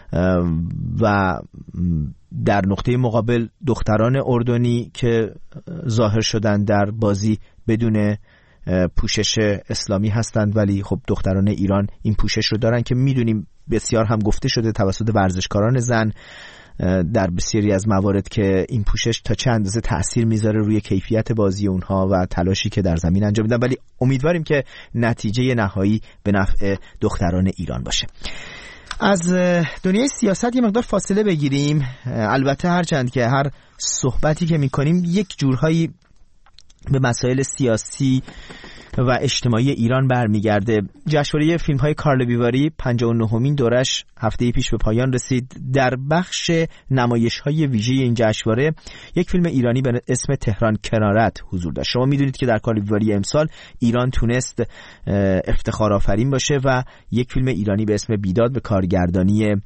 و در نقطه مقابل دختران اردنی که ظاهر شدن در بازی بدون پوشش اسلامی هستند، ولی خب دختران ایران این پوشش رو دارن که میدونیم بسیار هم گفته شده توسط ورزشکاران زن در بسیاری از موارد که این پوشش تا چه اندازه تأثیر میذاره روی کیفیت بازی اونها و تلاشی که در زمین انجام میدن، ولی امیدواریم که نتیجه نهایی به نفع دختران ایران باشه. از دنیای سیاست یه مقدار فاصله بگیریم. البته هرچند که هر صحبتی که میکنیم یک جورهایی به مسائل سیاسی و اجتماعی ایران برمیگرده. جشنواره فیلم‌های کارل ویواری پنجاه و نهمین دورش هفته پیش به پایان رسید. در بخش نمایش‌های ویژه این جشنواره یک فیلم ایرانی به اسم تهران کنارت حضور داشت. شما می‌دونید که در کارل ویواری امسال ایران تونست افتخار آفرین باشه و یک فیلم ایرانی به اسم بیداد به کارگردانی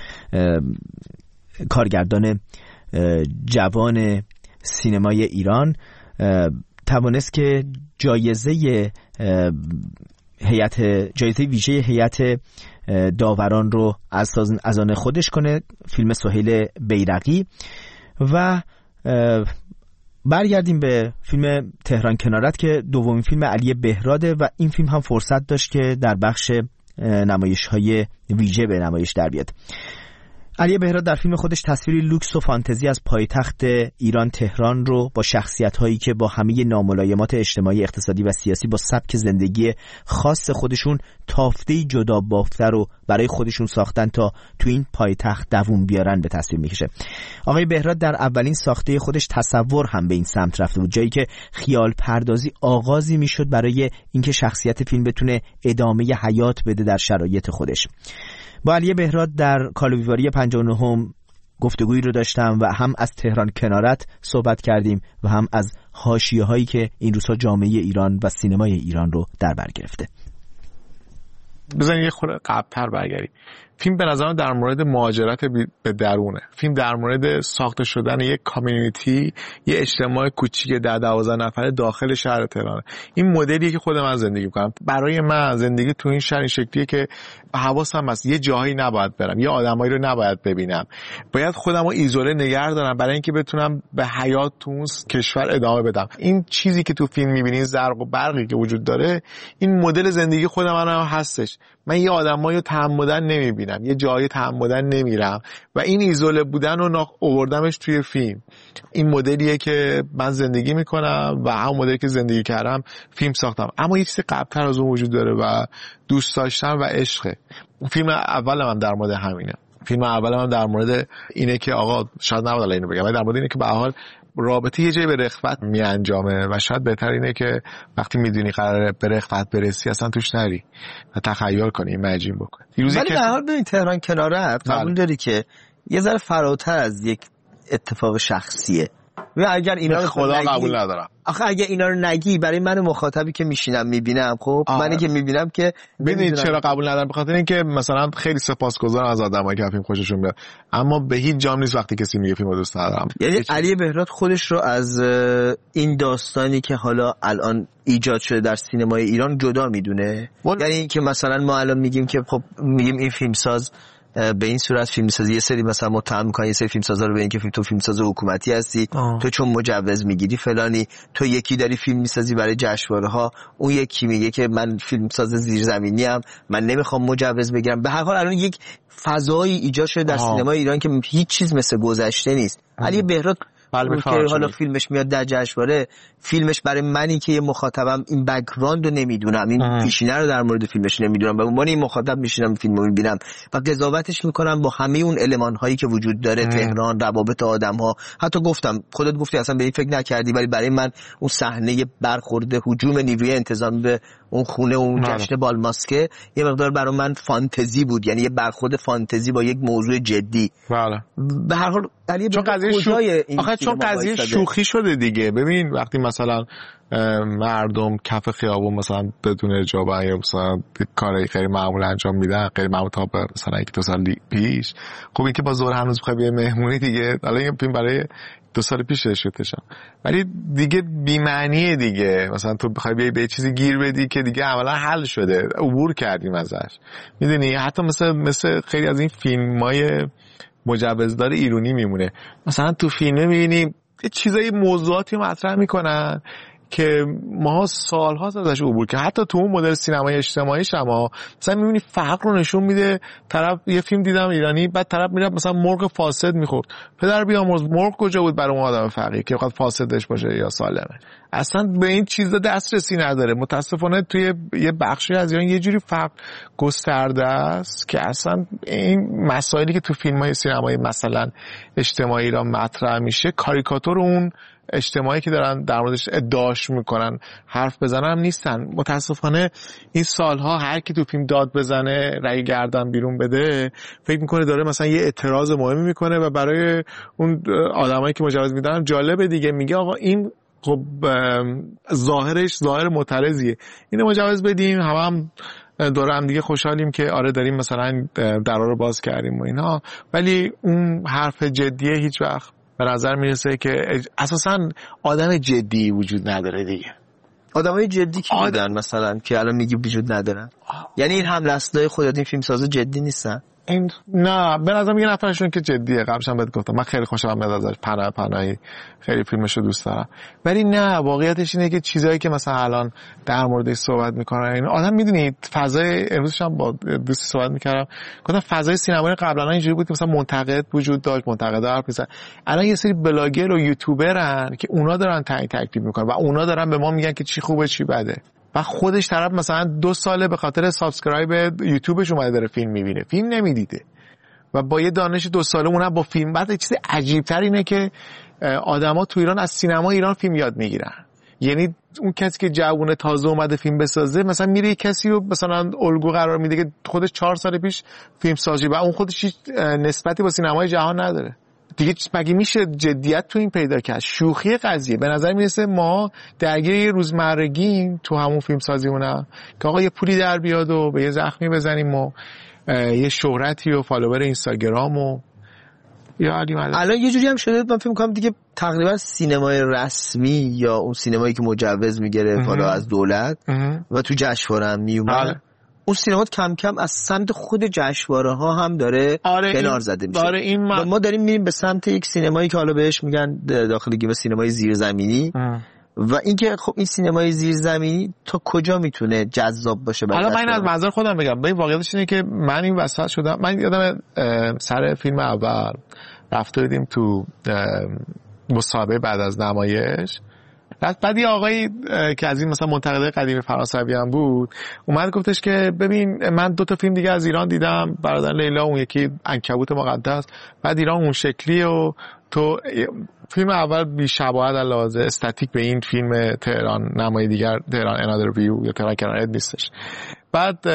کارگردان جوان سینمای ایران توانست که جایزه هیئت جایزه ویژه هیئت داوران رو از از آن خودش کنه، فیلم سهیل بیرقی. و برگردیم به فیلم تهران کنارت که دومین فیلم علی بهراده و این فیلم هم فرصت داشت که در بخش نمایش‌های ویژه به نمایش در بیاد. علی بهراد در فیلم خودش تصویری لوکس و فانتزی از پایتخت ایران تهران رو با شخصیت‌هایی که با همه ناملایمات اجتماعی، اقتصادی و سیاسی با سبک زندگی خاص خودشون تافته‌ای جدا بافته رو برای خودشون ساختن تا تو این پایتخت دووم بیارن به تصویر میکشه. آقای بهراد در اولین ساخته خودش تصور هم به این سمت رفته بود، جایی که خیال پردازی آغازی میشد برای اینکه شخصیت فیلم بتونه ادامه حیات بده در شرایط خودش. با علی بهراد در کارل ویواری پنجاه و نهم گفتگویی رو داشتم و هم از تهران کنارت صحبت کردیم و هم از حاشیه‌هایی که این روزها جامعه ایران و سینمای ایران رو در بر گرفته. بزنید یه خورده قبل‌تر برگردیم. فیلم به نظرم در مورد مهاجرت به درونه. فیلم در مورد ساخته شدن یک کامیونیتی، یه اجتماع کوچیک ده دوازده نفره داخل شهر تهران. این مدلیه که خود من زندگی می‌کنم. برای من زندگی تو این شهر این شکلیه که حواسم هست یه جایی نباید برم، یه آدمایی رو نباید ببینم. باید خودم رو ایزوله نگه دارم برای اینکه بتونم به حیات تو اون کشور ادامه بدم. این چیزی که تو فیلم می‌بینی، زرق و برقی که وجود داره، این مدل زندگی خود من هم هستش. من یه آدمایی رو تعمدن نمی‌بینم، یه جایی تعمدن نمیرم و این ایزوله بودن رو ناخ آوردمش توی فیلم. این مدلیه که من زندگی میکنم و هم مدلی که زندگی کردم فیلم ساختم. اما یه چیز قبل‌تر از اون وجود داره و دوست داشتن و عشقه. فیلم اول من در مورد همینه. فیلم اول من در مورد اینه که آقا شاید نباید اینو بگم، ولی در مورد اینه که به هر حال رابطه یه جایی به رغبت می انجامه و شاید بهتر اینه که وقتی میدونی قراره به رغبت برسی اصلا توش نری و تخیل کنی، ایمیجین بکنی. ولی به هر حال ببین تهران کنارت قبول داری که یه ذره فراتر از یک اتفاق شخصیه. و اگر اینا رو خدا قبول ندارم. آخه اگه اینا رو نگی برای من مخاطبی که میشینم میبینم، خب منی که میبینم که ببینید چرا قبول ندارم، به خاطر اینکه مثلا خیلی سپاسگزارم از آدمایی که فیلم خوششون میاد، اما به هیچ جام نیست وقتی کسی میگه فیلمو دوست ندارم. یعنی علی بهراد خودش رو از این داستانی که حالا الان ایجاد شده در سینمای ایران جدا میدونه. یعنی اینکه مثلا ما الان میگیم که خب میگیم این فیلمساز به این صورت فیلمسازی یه سری مثلا متهم می‌کنن یه سری فیلمسازا رو به اینکه تو فیلمساز حکومتی هستی، آه. تو چون مجوز میگیری فلانی، تو یکی داری فیلم میسازی برای جشنواره‌ها، اون یکی میگه که من فیلمساز زیرزمینی ام، من نمیخوام مجوز بگیرم. به هر حال الان یک فضایی ایجاد شده در سینما ایران که هیچ چیز مثل گذشته نیست. علی بهراد که حالا فیلمش میاد در جشنواره، فیلمش برای منی که یه مخاطبم این بک‌گراند رو نمیدونم، این پیشینه رو در مورد فیلمش نمیدونم، به عنوان این مخاطب میشینم فیلمو میبینم و قضاوتش میکنم با همه اون المان هایی که وجود داره، تهران، روابط آدم‌ها. حتی گفتم خودت گفتی اصلا به این فکر نکردی، ولی برای من اون صحنه برخورد هجوم نیروی انتظامی به اون خونه اون جشن بالماسکه یه مقدار برای من فانتزی بود، یعنی یه برخورد فانتزی با یک موضوع جدی. بله. به هر حال چون قضیه شو... آخه چون قضیه شوخی شده دیگه. ببین وقتی مثلا مردم کف خیابون مثلا بدون اجابه یا مثلا کاری غیر معمول انجام میدن، غیر معمول تا مثلا یک دو سال پیش، خب این که با زور هنوز بخوای بیای مهمونی دیگه، حالا این فیلم برای دو سال پیش شدش، ولی دیگه بی‌معنیه دیگه. مثلا تو بخوای بیای به چیزی گیر بدی که دیگه عملا حل شده، عبور کردیم ازش، میدونی. حتی مثل مثل خیلی از این فیلم‌های مجوزدار ایرانی میمونه، مثلا تو فیلم میبینیم یه چیزای موضوعاتی مطرح میکنن که ما سال‌ها ازش عبور که حتی تو اون مدل سینمای اجتماعی شما مثلا می‌بینی فرق رو نشون میده. طرف یه فیلم دیدم ایرانی، بعد طرف میره مثلا مرغ فاسد میخورد، پدر بیامرز مرغ کجا بود برای اون آدم فقیر که بخواد فاسدش باشه یا سالمه؟ اصلا به این چیزا دسترسی نداره. متاسفانه توی یه بخشی از ایران یه جوری فرق گسترده است که اصلا این مسائلی که تو فیلم‌های سینمایی مثلا اجتماعی ایران مطرح میشه، کاریکاتور اون اجتماعی که دارن در موردش ادعاش میکنن حرف بزنن هم نیستن. متاسفانه این سالها هر کی تو فیلم داد بزنه، رأی گردن بیرون بده، فکر میکنه داره مثلا یه اعتراض مهمی میکنه و برای اون آدمایی که مجوز میدن جالبه دیگه. میگه آقا این خب ظاهرش ظاهر معترضیه، اینو مجوز بدیم، هم هم دور هم دیگه خوشحالیم که آره داریم مثلا درا رو باز کردیم و اینا، ولی اون حرف جدیه هیچ وقت به نظر میرسه که اساساً آدم جدی وجود نداره دیگه. آدمای جدی که بودن مثلا که الان میگی وجود ندارن؟ یعنی این هم لستای خودت این فیلمسازا جدی نیستن؟ این نه، به نظرم یه نفرشون که جدیه، قبلش هم بهت گفتم من خیلی خوشم میاد ازش، پناه پناهی خیلی فیلمشو دوست دارم، ولی نه، واقعیتش اینه که چیزایی که مثلا الان در موردش صحبت میکنن این آدم، میدونید فضای امروزش هم با دوستی صحبت میکردم، گفتم فضای سینمایی قبلا اینجوری بود که مثلا منتقد وجود داشت، منتقدا حرف میزنن. الان یه سری بلاگر و یوتیوبرن که اونا دارن تعیین تکلیف میکنن و اونا دارن به ما میگن که چی خوبه چی بده، و خودش طرف مثلا دو ساله به خاطر سابسکرایب یوتیوبش اومده داره فیلم میبینه، فیلم نمیدیده و با یه دانش دو ساله اونم با فیلم. بعد چیز عجیب تر اینه که آدما تو ایران از سینما ایران فیلم یاد میگیرن. یعنی اون کسی که جوونه تازه اومده فیلم بسازه، مثلا میره یه کسی رو مثلا الگو قرار میده که خودش چهار سال پیش فیلم سازی و اون خودش هیچ نسبتی با سینمای جهان نداره دیگه. مگه میشه جدیت تو این پیدا کرد؟ شوخی قضیه. به نظر میرسه ما درگیر یه روزمرگیم تو همون فیلم سازیمونه که آقا یه پولی در بیاد و به یه زخمی بزنیم و یه شهرتی و فالوور اینستاگرام و یا علی مدد. الان یه جوری هم شده من فکر می‌کنم دیگه تقریبا سینمای رسمی یا اون سینمایی که مجوز میگیره حالا از دولت اه. و تو جشنواره هم میومد، اون سینما کم کم از سمت خود جشنواره ها هم داره آره کنار زده میشه. آره این ما... ما داریم میریم به سمت یک سینمایی که حالا بهش میگن داخل گیم سینمای زیرزمینی اه. و اینکه خب این سینمای زیرزمینی تا کجا میتونه جذاب باشه؟ حالا من از منظر خودم بگم، ببین واقعیتش اینه که من این وسط شدم. من یادم سر فیلم اول رفته دیدیم تو مصاحبه بعد از نمایش، بعد یه آقایی که از این مثلا منتقدای قدیمی فرانسوی هم بود اومد گفتش که ببین من دو تا فیلم دیگه از ایران دیدم، برادر لیلا، اون یکی عنکبوت مقدس، بعد ایران اون شکلی و تو فیلم اول بی شباهت علاوه استاتیک به این فیلم تهران نمای دیگر تهران انادر ویو یا تهران کنارت نیستش. بعد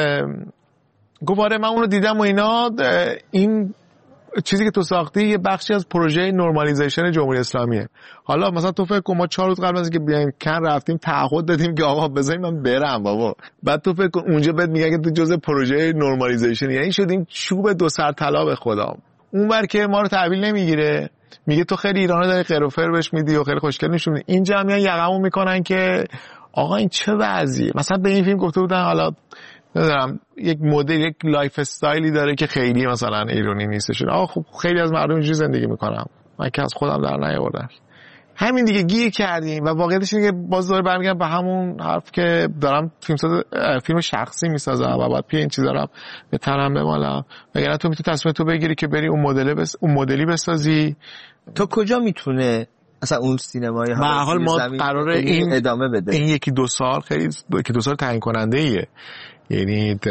گفت آره من اون رو دیدم و اینا، این چیزی که تو ساختی یه بخشی از پروژه نورمالیزیشن جمهوری اسلامیه. حالا مثلا تو فکر کن ما چهار روز قبل از اینکه بیایم کن رفتیم تعهد دادیم که آقا بذاریم من برم بابا، بعد تو فکر کن اونجا بهت میگن که تو جزء پروژه نورمالیزیشن، یعنی شدیم چوب دو سر طلا به خدا. اونور که ما رو تحویل نمیگیره، میگه تو خیلی ایرانو داری خیر و فر بهش میدی و خیلی خوشگل نشون میدی، اینجا میان یقمون میکنن که آقا این چه وضعیه. مثلا به این فیلم گفته بودن حالا نمیدونم یک مدل، یک لایف استایلی داره که خیلی مثلا ایرانی نیستش. آخه خب خیلی از مردم اینجوری زندگی میکنم، من که از خودم در نیاوردم. همین دیگه گیر کردیم و واقعیتش اینه که باز داره برمیگردم به همون حرف که دارم فیلمساز فیلم شخصی میسازم و باید پی این چیزا رو به تنم بمالم، وگرنه تو میتونی تصمیم تو بگیری که بری اون مدل بس... اون مدلی بسازی. تو کجا میتونه اصلا اون سینمای به هر حال ما قراره این ادامه بده؟ این یکی دو سال خیلی یکی دو سال تعیین کننده ایه. یعنی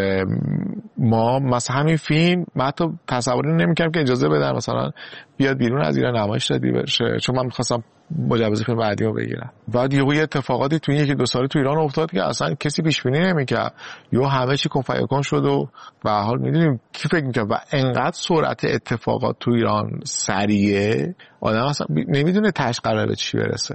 ما مثلا همین فیلم من حتی تصوری نمی‌کردم که اجازه بدن مثلا بیاد بیرون از ایران نمایش دادی بشه، چون من می‌خواستم مجوز فیلم بعدی رو بگیرم. بعد یهو یه اتفاقاتی تو این یکی دو سال تو ایران افتاد که اصلا کسی پیش بینی نمی‌کرد، یهو همه چی کن فیکن شد و به هر حال می‌دونیم کی فکر می‌کرد. و انقدر سرعت اتفاقات تو ایران سریعه آدم اصلا نمی‌دونه تاش قراره به چی برسه.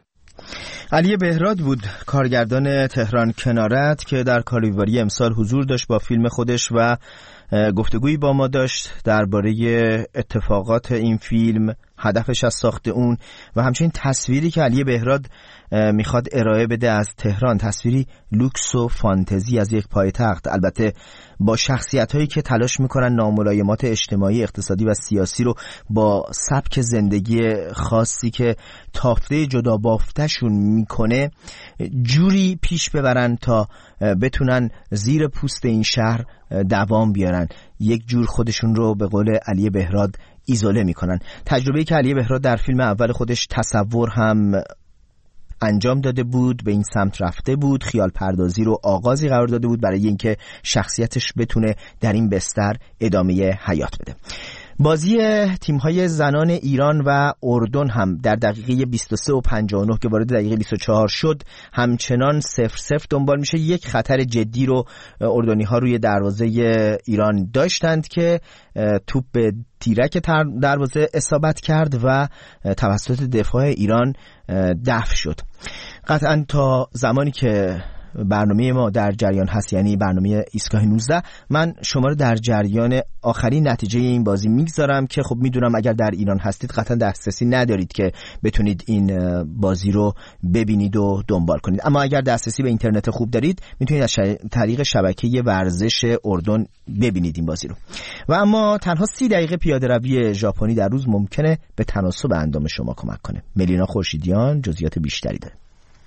علی بهراد بود کارگردان تهران کنارت که در کالیواری امسال حضور داشت با فیلم خودش و گفتگویی با ما داشت درباره اتفاقات این فیلم، هدفش از ساخت اون و همچنین تصویری که علی بهراد میخواد ارائه بده از تهران، تصویری لوکس و فانتزی از یک پایتخت، البته با شخصیت‌هایی که تلاش میکنن ناملایمات اجتماعی، اقتصادی و سیاسی رو با سبک زندگی خاصی که تافته جدا بافتشون میکنه جوری پیش ببرن تا بتونن زیر پوست این شهر دوام بیارن، یک جور خودشون رو به قول علی بهراد ایزوله میکنن. تجربه‌ای که علی بهراد در فیلم اول خودش تصور هم انجام داده بود، به این سمت رفته بود، خیال پردازی رو آغازی قرار داده بود برای اینکه شخصیتش بتونه در این بستر ادامه حیات بده. بازی تیم‌های زنان ایران و اردن هم در دقیقه بیست و سه و پنجاه و نه که وارد دقیقه بیست و چهار شد همچنان صفر صفر دنبال میشه. یک خطر جدی رو اردنی‌ها روی دروازه ایران داشتند که توپ به تیرک دروازه اصابت کرد و توسط دفاع ایران دفع شد. قطعاً تا زمانی که برنامه ما در جریان هست، یعنی برنامه ایستگاه نوزده، من شما رو در جریان آخرین نتیجه این بازی میگذارم که خب میدونم اگر در ایران هستید قطعا دسترسی ندارید که بتونید این بازی رو ببینید و دنبال کنید، اما اگر دسترسی به اینترنت خوب دارید میتونید از طریق شبکه ورزش اردن ببینید این بازی رو. و اما تنها سی دقیقه پیاده روی ژاپنی در روز ممکنه به تناسب اندام شما کمک کنه. ملینا خورشیدیان جزئیات بیشتری داره.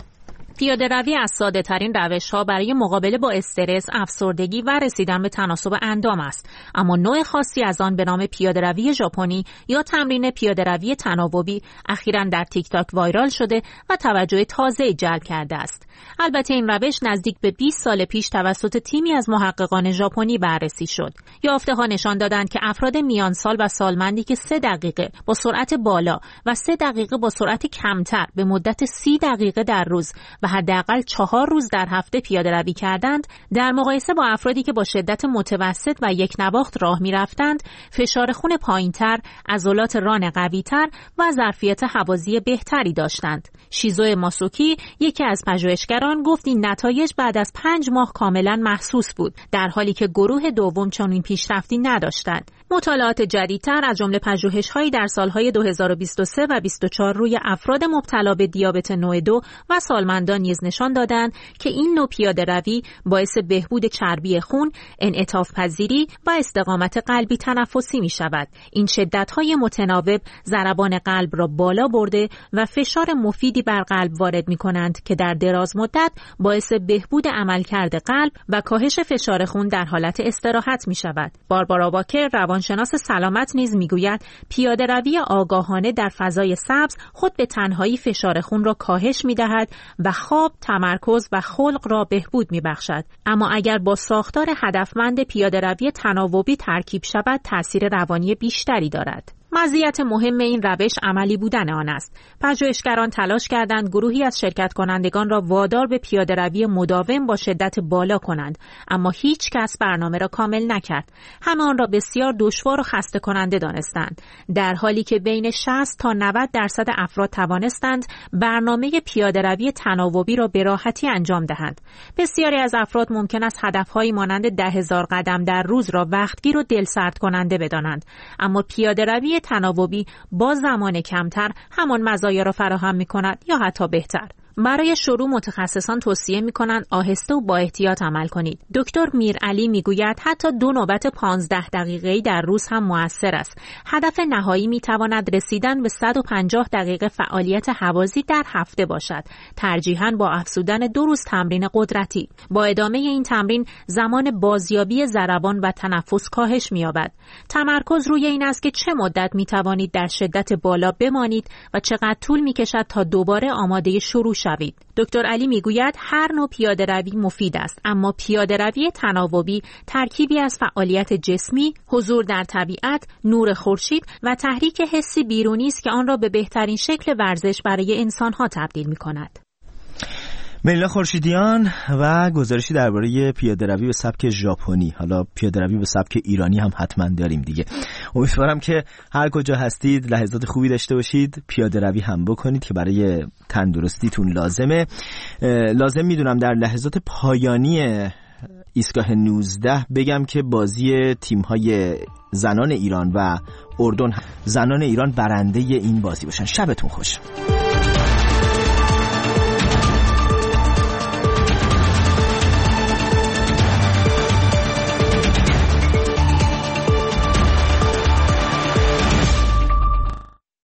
پیاده روی از ساده ترین روش ها برای مقابله با استرس، افسردگی و رسیدن به تناسب اندام است، اما نوع خاصی از آن به نام پیاده روی ژاپنی یا تمرین پیاده روی تناوبی اخیراً در تیک تاک وایرال شده و توجه تازه‌ای جلب کرده است. البته این روش نزدیک به بیست سال پیش توسط تیمی از محققان ژاپنی بررسی شد. یافته‌ها نشان دادند که افراد میان سال و سالمندی که سه دقیقه با سرعت بالا و سه دقیقه با سرعت کمتر به مدت سی دقیقه در روز و حداقل چهار روز در هفته پیاده روی کردند، در مقایسه با افرادی که با شدت متوسط و یک نواخت راه می‌رفتند، فشار خون پایین‌تر، عضلات ران قوی‌تر و ظرفیت هوازی بهتری داشتند. شیزو ماسوکی، یکی از پژوهشگران، گفت این نتایج بعد از پنج ماه کاملا محسوس بود، در حالی که گروه دوم چنین پیشرفتی نداشتند. مطالعات جدیدتر از جمله پژوهش‌هایی در سال‌های دو هزار و بیست و سه و بیست و چهار روی افراد مبتلا به دیابت نوع دو و سالمندان نیز نشان دادند که این نوع پیاده روی باعث بهبود چربی خون، انعطاف پذیری و استقامت قلبی تنفسی می شود. این شدت‌های متناوب ضربان قلب را بالا برده و فشار مفیدی بر قلب وارد می کنند که در دراز مدت باعث بهبود عملکرد قلب و کاهش فشار خون در حالت استراحت می شود. باربارا واکر، روانشناس سلامت، نیز می گوید پیاده روی آگاهانه در فضای سبز خود به تنهایی فشار خون را کاهش می دهد و خواب، تمرکز و خلق را بهبود می بخشد. اما اگر با ساختار هدفمند پیاده روی تناوبی ترکیب شود، تأثیر روانی بیشتری دارد. مزیت مهم این روش عملی بودن آن است. پژوهشگران تلاش کردند گروهی از شرکت کنندگان را وادار به پیاده روی مداوم با شدت بالا کنند، اما هیچ کس برنامه را کامل نکرد. همه آن را بسیار دشوار و خسته کننده دانستند، در حالی که بین شصت تا نود درصد افراد توانستند برنامه پیاده روی تناوبی را به راحتی انجام دهند. بسیاری از افراد ممکن است هدفهایی مانند ده هزار قدم در روز را وقتگیر و دلسرد کننده بدانند، اما پیاده روی تناوبی با زمان کمتر همان مزایا را فراهم می کند یا حتی بهتر. برای شروع متخصصان توصیه می‌کنند آهسته و با احتیاط عمل کنید. دکتر میرعلی میگوید حتی دو نوبت پانزده دقیقه‌ای در روز هم مؤثر است. هدف نهایی می‌تواند رسیدن به صد و پنجاه دقیقه فعالیت هوازی در هفته باشد، ترجیحاً با افزودن دو روز تمرین قدرتی. با ادامه این تمرین زمان بازیابی ضربان و تنفس کاهش می‌یابد. تمرکز روی این است که چه مدت می‌توانید در شدت بالا بمانید و چقدر طول می‌کشد تا دوباره آماده شروع شوید. دکتر علی میگوید هر نوع پیاده‌روی مفید است، اما پیاده‌روی تناوبی ترکیبی از فعالیت جسمی، حضور در طبیعت، نور خورشید و تحریک حسی بیرونی است که آن را به بهترین شکل ورزش برای انسان‌ها تبدیل می‌کند. ملینا خورشیدیان و گزارشی درباره پیاده‌روی به سبک ژاپنی. حالا پیاده‌روی به سبک ایرانی هم حتما داریم دیگه. امیدوارم که هر کجا هستید لحظات خوبی داشته باشید، پیاده‌روی هم بکنید که برای تندرستیتون لازمه. لازم میدونم در لحظات پایانی ایستگاه نوزده بگم که بازی تیم‌های زنان ایران و اردن، زنان ایران برنده این بازی باشن. شبتون خوش.